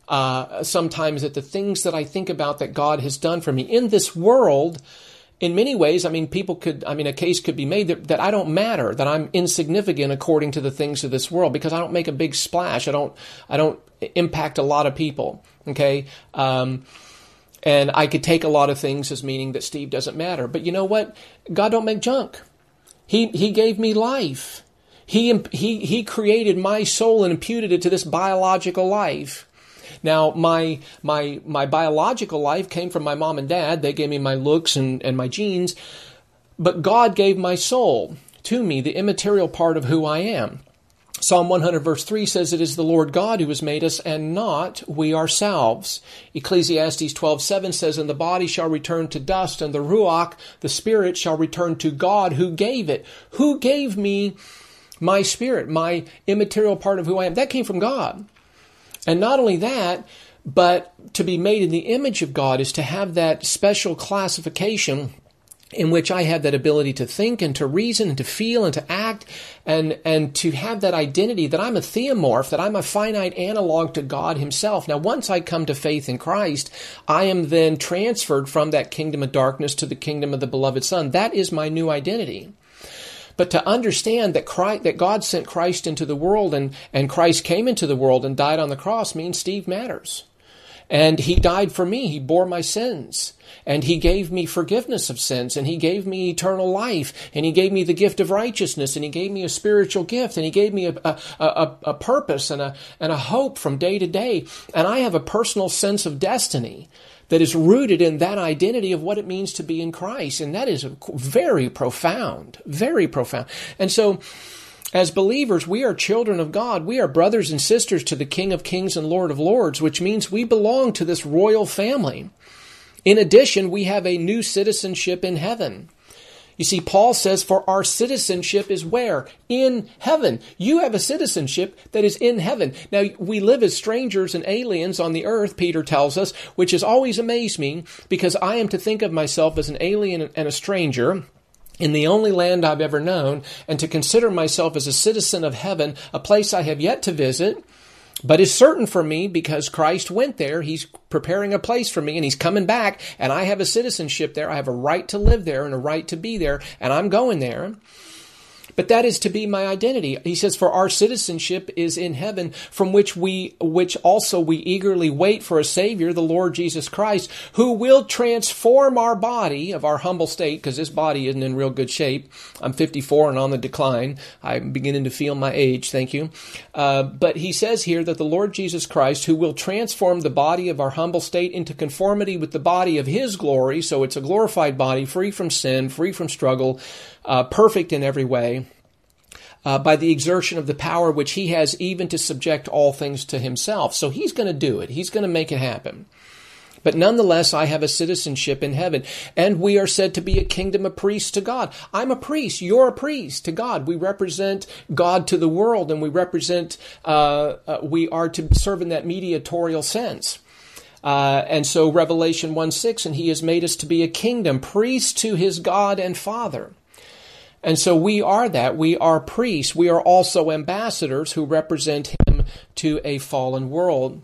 uh, sometimes at the things that I think about that God has done for me. In this world, in many ways, I mean, people could, I mean, a case could be made that, that I don't matter, that I'm insignificant according to the things of this world, because I don't make a big splash. I don't, I don't impact a lot of people. Okay. Um, And I could take a lot of things as meaning that Steve doesn't matter. But you know what? God don't make junk. He He gave me life. He He He created my soul and imputed it to this biological life. Now, my my my biological life came from my mom and dad. They gave me my looks and, and my genes. But God gave my soul to me, the immaterial part of who I am. Psalm one hundred verse three says, it is the Lord God who has made us and not we ourselves. Ecclesiastes twelve seven says, and the body shall return to dust, and the ruach, the spirit, shall return to God who gave it. Who gave me my spirit, my immaterial part of who I am? That came from God. And not only that, but to be made in the image of God is to have that special classification in which I have that ability to think and to reason and to feel and to act and, and to have that identity that I'm a theomorph, that I'm a finite analog to God Himself. Now, once I come to faith in Christ, I am then transferred from that kingdom of darkness to the kingdom of the beloved Son. That is my new identity. But to understand that Christ, that God sent Christ into the world and, and Christ came into the world and died on the cross means Steve matters. And he died for me. He bore my sins. And he gave me forgiveness of sins, and he gave me eternal life, and he gave me the gift of righteousness, and he gave me a spiritual gift, and he gave me a, a, a, a purpose and a, and a hope from day to day. And I have a personal sense of destiny that is rooted in that identity of what it means to be in Christ. And that is very profound, very profound. And so, as believers, we are children of God. We are brothers and sisters to the King of Kings and Lord of Lords, which means we belong to this royal family. In addition, we have a new citizenship in heaven. You see, Paul says, for our citizenship is where? In heaven. You have a citizenship that is in heaven. Now, we live as strangers and aliens on the earth, Peter tells us, which has always amazed me, because I am to think of myself as an alien and a stranger in the only land I've ever known, and to consider myself as a citizen of heaven, a place I have yet to visit, but is certain for me because Christ went there. He's preparing a place for me, and he's coming back, and I have a citizenship there. I have a right to live there and a right to be there, and I'm going there. But that is to be my identity. He says, for our citizenship is in heaven, from which we, which also we eagerly wait for a Savior, the Lord Jesus Christ, who will transform our body of our humble state, because this body isn't in real good shape. I'm fifty-four and on the decline. I'm beginning to feel my age, thank you. Uh, but he says here that the Lord Jesus Christ, who will transform the body of our humble state into conformity with the body of his glory, so it's a glorified body, free from sin, free from struggle, uh, perfect in every way, Uh, by the exertion of the power which he has even to subject all things to himself. So he's going to do it. He's going to make it happen. But nonetheless, I have a citizenship in heaven, and we are said to be a kingdom of priests to God. I'm a priest. You're a priest to God. We represent God to the world, and we represent, uh, uh, we are to serve in that mediatorial sense. Uh, and so Revelation one six, and he has made us to be a kingdom, priests to his God and Father. And so we are that. We are priests. We are also ambassadors who represent him to a fallen world.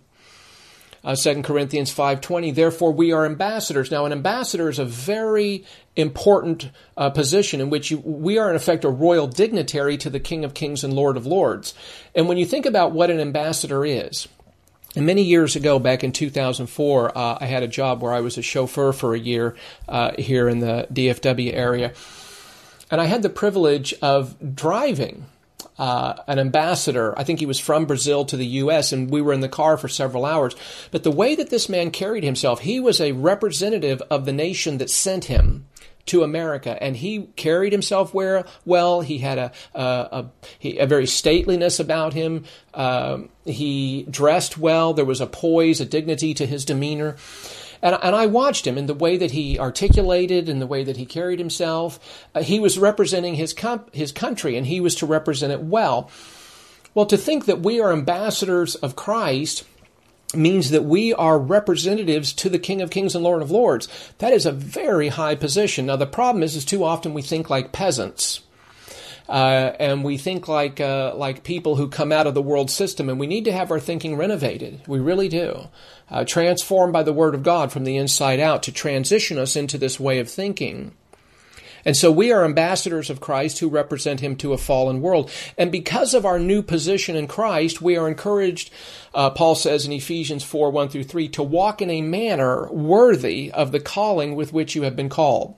Uh, Second Corinthians five twenty, therefore we are ambassadors. Now, an ambassador is a very important uh, position in which you, we are, in effect, a royal dignitary to the King of Kings and Lord of Lords. And when you think about what an ambassador is, and many years ago, back in two thousand four, uh, I had a job where I was a chauffeur for a year uh, here in the D F W area. And I had the privilege of driving uh, an ambassador. I think he was from Brazil to the U S, and we were in the car for several hours. But the way that this man carried himself, he was a representative of the nation that sent him to America, and he carried himself where, well. He had a a, a, a very stateliness about him. Um, he dressed well. There was a poise, a dignity to his demeanor. And, and I watched him in the way that he articulated and the way that he carried himself. Uh, he was representing his comp- his country, and he was to represent it well. Well, to think that we are ambassadors of Christ means that we are representatives to the King of Kings and Lord of Lords. That is a very high position. Now, the problem is, is too often we think like peasants. Uh, and we think like uh, like people who come out of the world system, and we need to have our thinking renovated. We really do. Uh, transformed by the Word of God from the inside out to transition us into this way of thinking. And so we are ambassadors of Christ who represent him to a fallen world. And because of our new position in Christ, we are encouraged, uh, Paul says in Ephesians four, one through three, to walk in a manner worthy of the calling with which you have been called.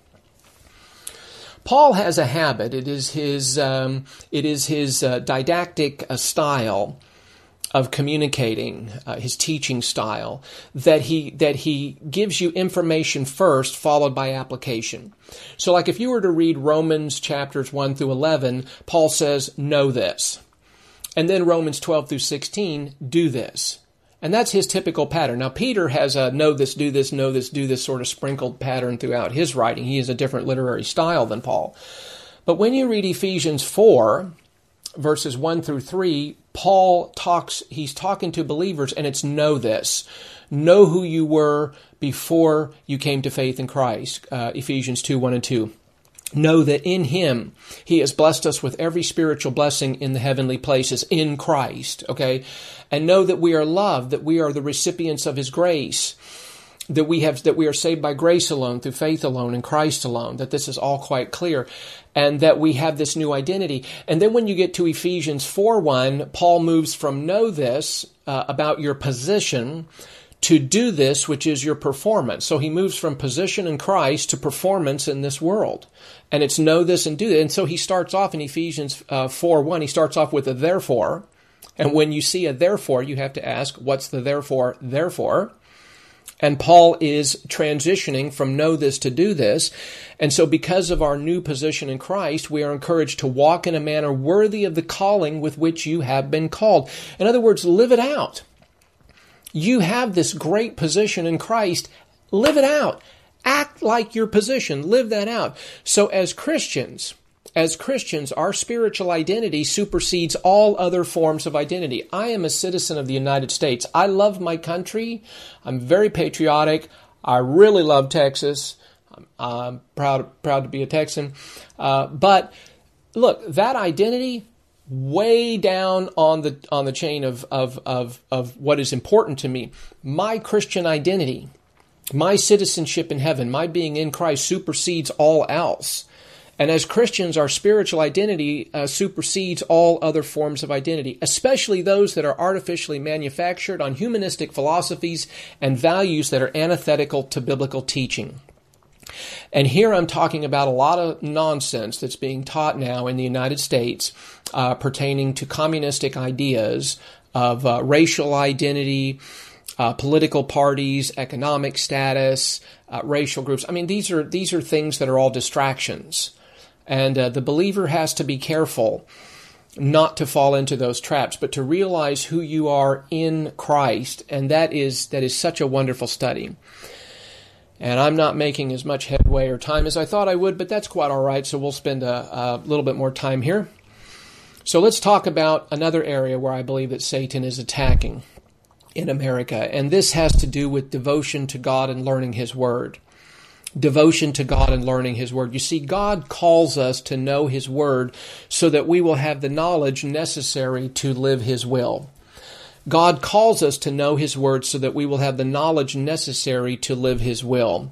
Paul has a habit. It is his um, it is his uh, didactic uh, style of communicating, uh, his teaching style, that he that he gives you information first, followed by application. So, like if you were to read Romans chapters one through eleven, Paul says, "Know this," and then Romans twelve through sixteen, "Do this." And that's his typical pattern. Now, Peter has a know this, do this, know this, do this sort of sprinkled pattern throughout his writing. He has a different literary style than Paul. But when you read Ephesians four, verses one through three, Paul talks, he's talking to believers, and it's know this. Know who you were before you came to faith in Christ. Uh, Ephesians two, one and two. Know that in him, he has blessed us with every spiritual blessing in the heavenly places in Christ, okay? And know that we are loved, that we are the recipients of his grace, that we have, that we are saved by grace alone, through faith alone, in Christ alone, that this is all quite clear, and that we have this new identity. And then when you get to Ephesians four one, Paul moves from know this uh, about your position to do this, which is your performance. So he moves from position in Christ to performance in this world. And it's know this and do that. And so he starts off in Ephesians uh, four one, he starts off with a therefore. And when you see a therefore, you have to ask, what's the therefore, therefore? And Paul is transitioning from know this to do this. And so because of our new position in Christ, we are encouraged to walk in a manner worthy of the calling with which you have been called. In other words, live it out. You have this great position in Christ. Live it out. Act like your position. Live that out. So as Christians, as Christians, our spiritual identity supersedes all other forms of identity. I am a citizen of the United States. I love my country. I'm very patriotic. I really love Texas. I'm, I'm proud, proud to be a Texan. Uh, but look, that identity, way down on the on the chain of, of of of what is important to me. My Christian identity, my citizenship in heaven, my being in Christ supersedes all else. And as Christians, our spiritual identity uh, supersedes all other forms of identity, especially those that are artificially manufactured on humanistic philosophies and values that are antithetical to biblical teaching. And here I'm talking about a lot of nonsense that's being taught now in the United States uh, pertaining to communistic ideas of uh, racial identity, uh, political parties, economic status, uh, racial groups. I mean, these are these are things that are all distractions. And uh, the believer has to be careful not to fall into those traps, but to realize who you are in Christ. And that is that is such a wonderful study. And I'm not making as much headway or time as I thought I would, but that's quite all right. So we'll spend a, a little bit more time here. So let's talk about another area where I believe that Satan is attacking in America. And this has to do with devotion to God and learning His Word. Devotion to God and learning His Word. You see, God calls us to know His Word so that we will have the knowledge necessary to live His will. God calls us to know His Word so that we will have the knowledge necessary to live His will.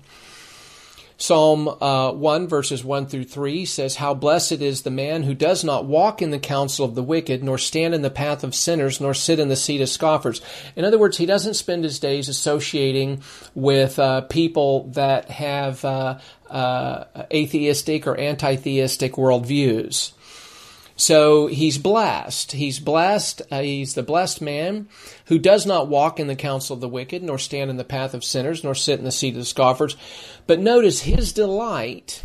Psalm uh, one, verses one through three says, "How blessed is the man who does not walk in the counsel of the wicked, nor stand in the path of sinners, nor sit in the seat of scoffers." In other words, he doesn't spend his days associating with uh, people that have uh, uh, atheistic or anti-theistic worldviews. So he's blessed. He's blessed. Uh, he's the blessed man who does not walk in the counsel of the wicked, nor stand in the path of sinners, nor sit in the seat of the scoffers. But notice his delight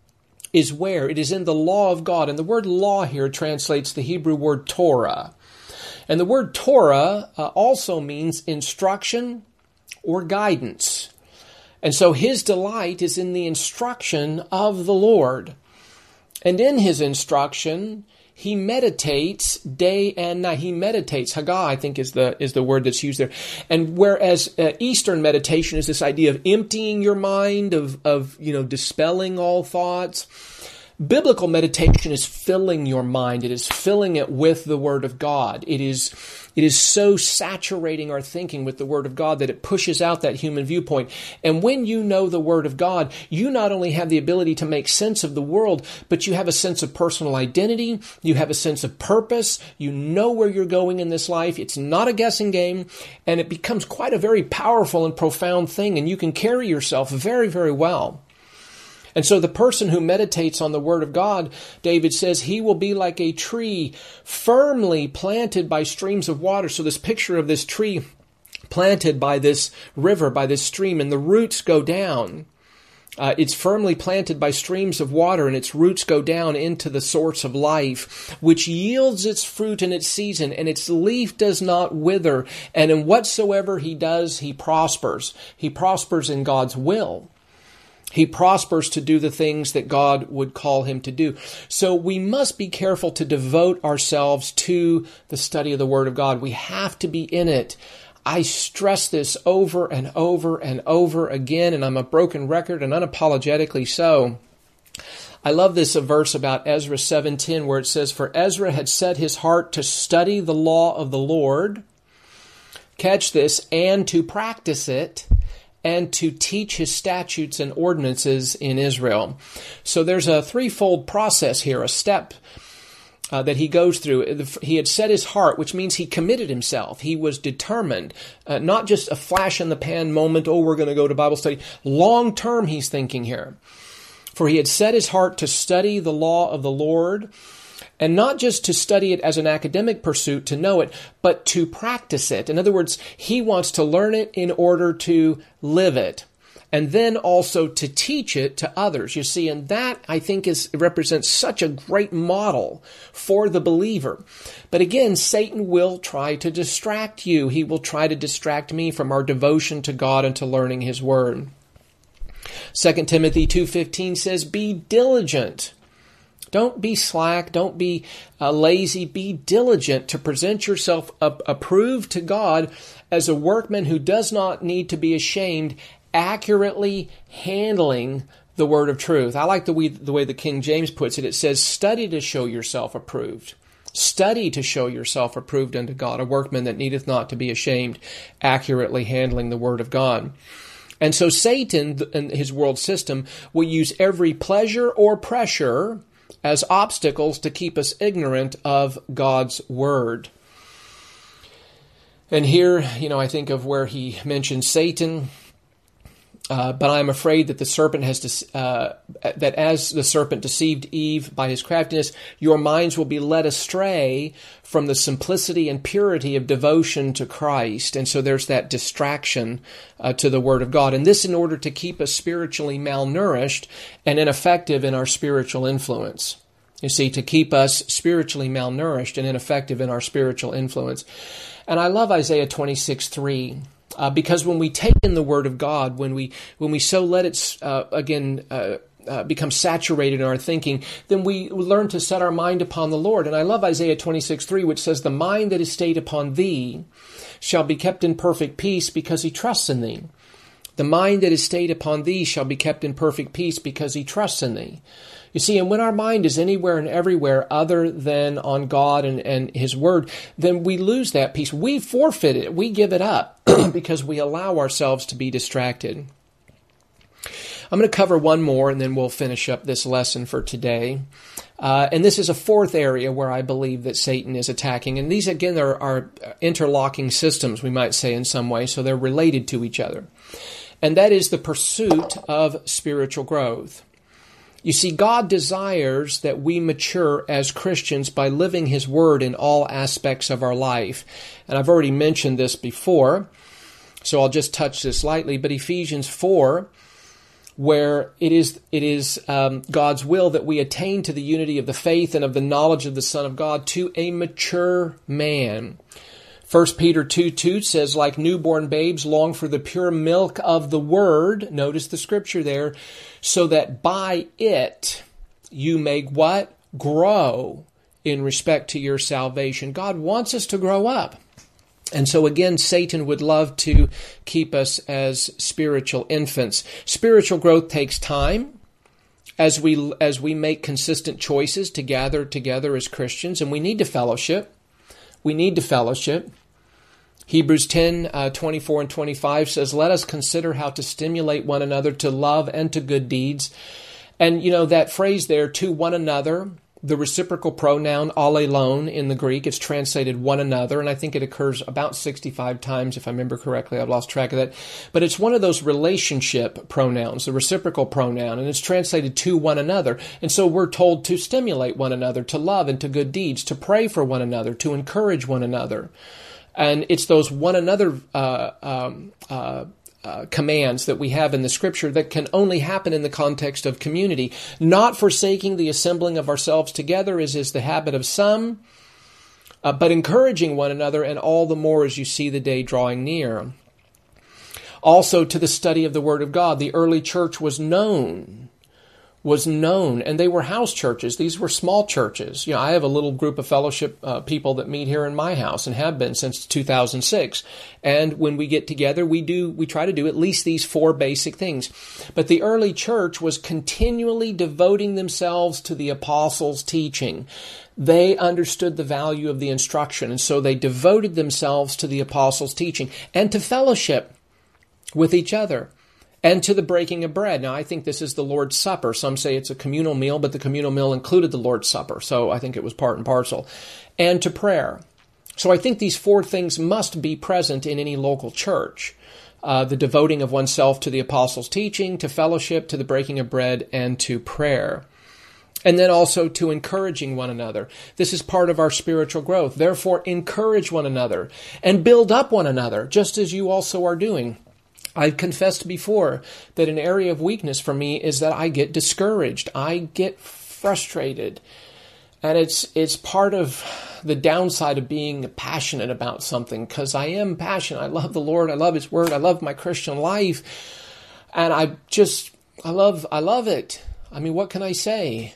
is where? It is in the law of God. And the word law here translates the Hebrew word Torah. And the word Torah uh, also means instruction or guidance. And so his delight is in the instruction of the Lord. And in his instruction, he meditates day and night. He meditates. Haggah, I think, is the is the word that's used there. And whereas uh, Eastern meditation is this idea of emptying your mind, of of you know dispelling all thoughts, biblical meditation is filling your mind. It is filling it with the Word of God. It is it is so saturating our thinking with the Word of God that it pushes out that human viewpoint. And when you know the Word of God, you not only have the ability to make sense of the world, but you have a sense of personal identity. You have a sense of purpose. You know where you're going in this life. It's not a guessing game, and it becomes quite a very powerful and profound thing, and you can carry yourself very, very well. And so the person who meditates on the Word of God, David says, he will be like a tree firmly planted by streams of water. So this picture of this tree planted by this river, by this stream, and the roots go down. Uh, it's firmly planted by streams of water, and its roots go down into the source of life, which yields its fruit in its season, and its leaf does not wither. And in whatsoever he does, he prospers. He prospers in God's will. He prospers to do the things that God would call him to do. So we must be careful to devote ourselves to the study of the Word of God. We have to be in it. I stress this over and over and over again, and I'm a broken record, and unapologetically so. I love this verse about Ezra seven ten, where it says, "For Ezra had set his heart to study the law of the Lord," catch this, "and to practice it, and to teach his statutes and ordinances in Israel." So there's a threefold process here, a step uh, that he goes through. He had set his heart, which means he committed himself. He was determined, uh, not just a flash in the pan moment, oh, we're going to go to Bible study. Long term, he's thinking here. For he had set his heart to study the law of the Lord, and not just to study it as an academic pursuit, to know it, but to practice it. In other words, he wants to learn it in order to live it, and then also to teach it to others. You see, and that, I think, is represents such a great model for the believer. But again, Satan will try to distract you. He will try to distract me from our devotion to God and to learning His Word. Second Timothy two fifteen says, be diligent. Don't be slack. Don't be uh, lazy. Be diligent to present yourself up, approved to God as a workman who does not need to be ashamed, accurately handling the word of truth. I like the way, the way the King James puts it. It says, study to show yourself approved. Study to show yourself approved unto God, a workman that needeth not to be ashamed, accurately handling the word of God. And so Satan and his world system will use every pleasure or pressure as obstacles to keep us ignorant of God's word. And here, you know, I think of where he mentions Satan. Uh, but I am afraid that the serpent has de- uh, that as the serpent deceived Eve by his craftiness, your minds will be led astray from the simplicity and purity of devotion to Christ. And so there's that distraction uh, to the Word of God. And this in order to keep us spiritually malnourished and ineffective in our spiritual influence. You see, to keep us spiritually malnourished and ineffective in our spiritual influence. And I love Isaiah twenty-six three. Uh, because when we take in the Word of God, when we when we so let it, uh, again, uh, uh, become saturated in our thinking, then we learn to set our mind upon the Lord. And I love Isaiah twenty-six three, which says, the mind that is stayed upon thee shall be kept in perfect peace because he trusts in thee. The mind that is stayed upon thee shall be kept in perfect peace because he trusts in thee. You see, and when our mind is anywhere and everywhere other than on God and, and His Word, then we lose that peace. We forfeit it. We give it up because we allow ourselves to be distracted. I'm going to cover one more and then we'll finish up this lesson for today. Uh, and this is a fourth area where I believe that Satan is attacking. And these, again, are, are interlocking systems, we might say in some way, so they're related to each other. And that is the pursuit of spiritual growth. You see, God desires that we mature as Christians by living His Word in all aspects of our life. And I've already mentioned this before, so I'll just touch this lightly. But Ephesians four, where it is it is um, God's will that we attain to the unity of the faith and of the knowledge of the Son of God, to a mature man. First Peter two two says, like newborn babes, long for the pure milk of the Word. Notice the scripture there. So that by it you may what? Grow in respect to your salvation. God wants us to grow up. And so again, Satan would love to keep us as spiritual infants. Spiritual growth takes time. As we, as we make consistent choices to gather together as Christians, and we need to fellowship. We need to fellowship. Hebrews ten, uh, twenty-four and twenty-five says, let us consider how to stimulate one another to love and to good deeds. And, you know, that phrase there, to one another, the reciprocal pronoun, alelon in the Greek, it's translated one another, and I think it occurs about sixty-five times, if I remember correctly. I've lost track of that. But it's one of those relationship pronouns, the reciprocal pronoun, and it's translated to one another. And so we're told to stimulate one another, to love and to good deeds, to pray for one another, to encourage one another. And it's those one another uh, um, uh, uh, commands that we have in the Scripture that can only happen in the context of community. Not forsaking the assembling of ourselves together, as is the habit of some, uh, but encouraging one another, and all the more as you see the day drawing near. Also to the study of the Word of God. The early church was known. was known, and they were house churches. These were small churches. You know, I have a little group of fellowship uh, people that meet here in my house and have been since two thousand six. And when we get together, we do we try to do at least these four basic things. But the early church was continually devoting themselves to the apostles' teaching. They understood the value of the instruction, and so they devoted themselves to the apostles' teaching and to fellowship with each other. and to the breaking of bread. Now, I think this is the Lord's Supper. Some say it's a communal meal, but the communal meal included the Lord's Supper. So I think it was part and parcel. And to prayer. So I think these four things must be present in any local church. Uh, the devoting of oneself to the apostles' teaching, to fellowship, to the breaking of bread, and to prayer. And then also to encouraging one another. This is part of our spiritual growth. Therefore, encourage one another and build up one another, just as you also are doing. I've confessed before that an area of weakness for me is that I get discouraged. I get frustrated. And it's it's part of the downside of being passionate about something, because I am passionate. I love the Lord. I love His Word. I love my Christian life. And I just, I love, I love it. I mean, what can I say?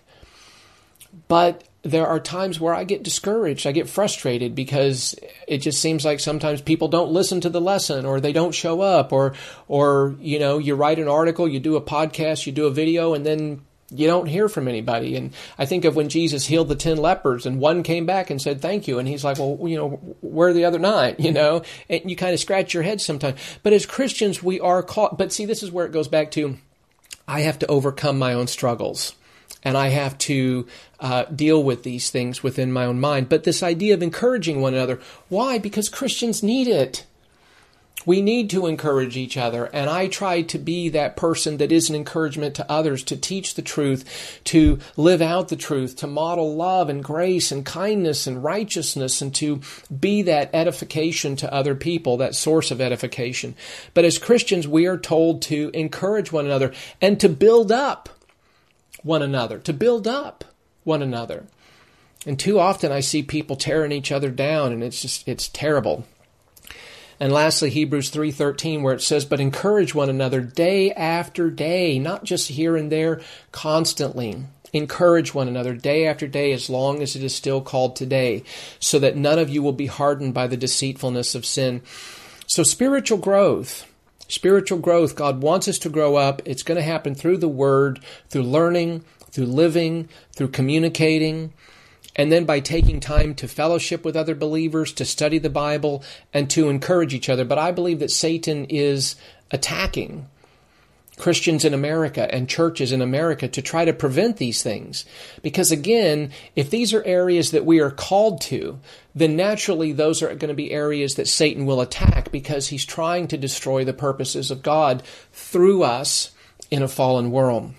But there are times where I get discouraged. I get frustrated because it just seems like sometimes people don't listen to the lesson, or they don't show up, or, or, you know, you write an article, you do a podcast, you do a video, and then you don't hear from anybody. And I think of when Jesus healed the ten lepers and one came back and said, thank you. And he's like, well, you know, where are the other nine? You know, and you kind of scratch your head sometimes. But as Christians, we are called. But see, this is where it goes back to, I have to overcome my own struggles. And I have to uh, deal with these things within my own mind. But this idea of encouraging one another, why? Because Christians need it. We need to encourage each other. And I try to be that person that is an encouragement to others, to teach the truth, to live out the truth, to model love and grace and kindness and righteousness, and to be that edification to other people, that source of edification. But as Christians, we are told to encourage one another and to build up one another, to build up one another. And too often I see people tearing each other down, and it's just, it's terrible. And lastly, Hebrews three thirteen, where it says, but encourage one another day after day, not just here and there, constantly. Encourage one another day after day, as long as it is still called today, so that none of you will be hardened by the deceitfulness of sin. So spiritual growth, spiritual growth, God wants us to grow up. It's going to happen through the Word, through learning, through living, through communicating, and then by taking time to fellowship with other believers, to study the Bible, and to encourage each other. But I believe that Satan is attacking Christians in America and churches in America to try to prevent these things. Because again, if these are areas that we are called to, then naturally those are going to be areas that Satan will attack, because he's trying to destroy the purposes of God through us in a fallen world.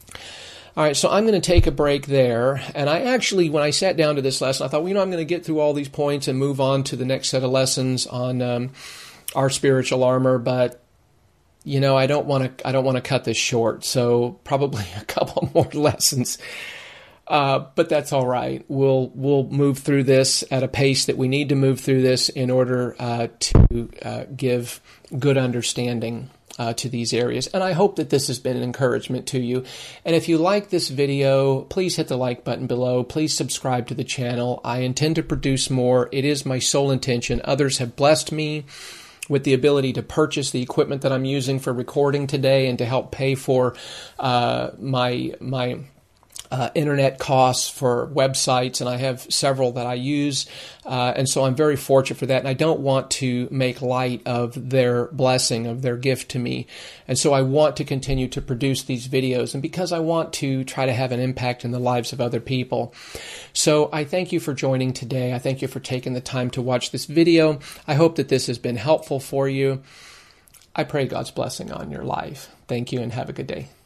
All right, so I'm going to take a break there. And I actually, when I sat down to this lesson, I thought, well, you know, I'm going to get through all these points and move on to the next set of lessons on um, our spiritual armor. But, you know, I don't want to I don't want to cut this short. So probably a couple more lessons. Uh, but that's all right. We'll we'll move through this at a pace that we need to move through this in order uh, to uh, give good understanding Uh, to these areas. And I hope that this has been an encouragement to you. And if you like this video, please hit the like button below. Please subscribe to the channel. I intend to produce more. It is my sole intention. Others have blessed me with the ability to purchase the equipment that I'm using for recording today and to help pay for uh, my my Uh, internet costs for websites, and I have several that I use, uh, and so I'm very fortunate for that, and I don't want to make light of their blessing, of their gift to me, and so I want to continue to produce these videos, and because I want to try to have an impact in the lives of other people. So I thank you for joining today. I thank you for taking the time to watch this video. I hope that this has been helpful for you. I pray God's blessing on your life. Thank you, and have a good day.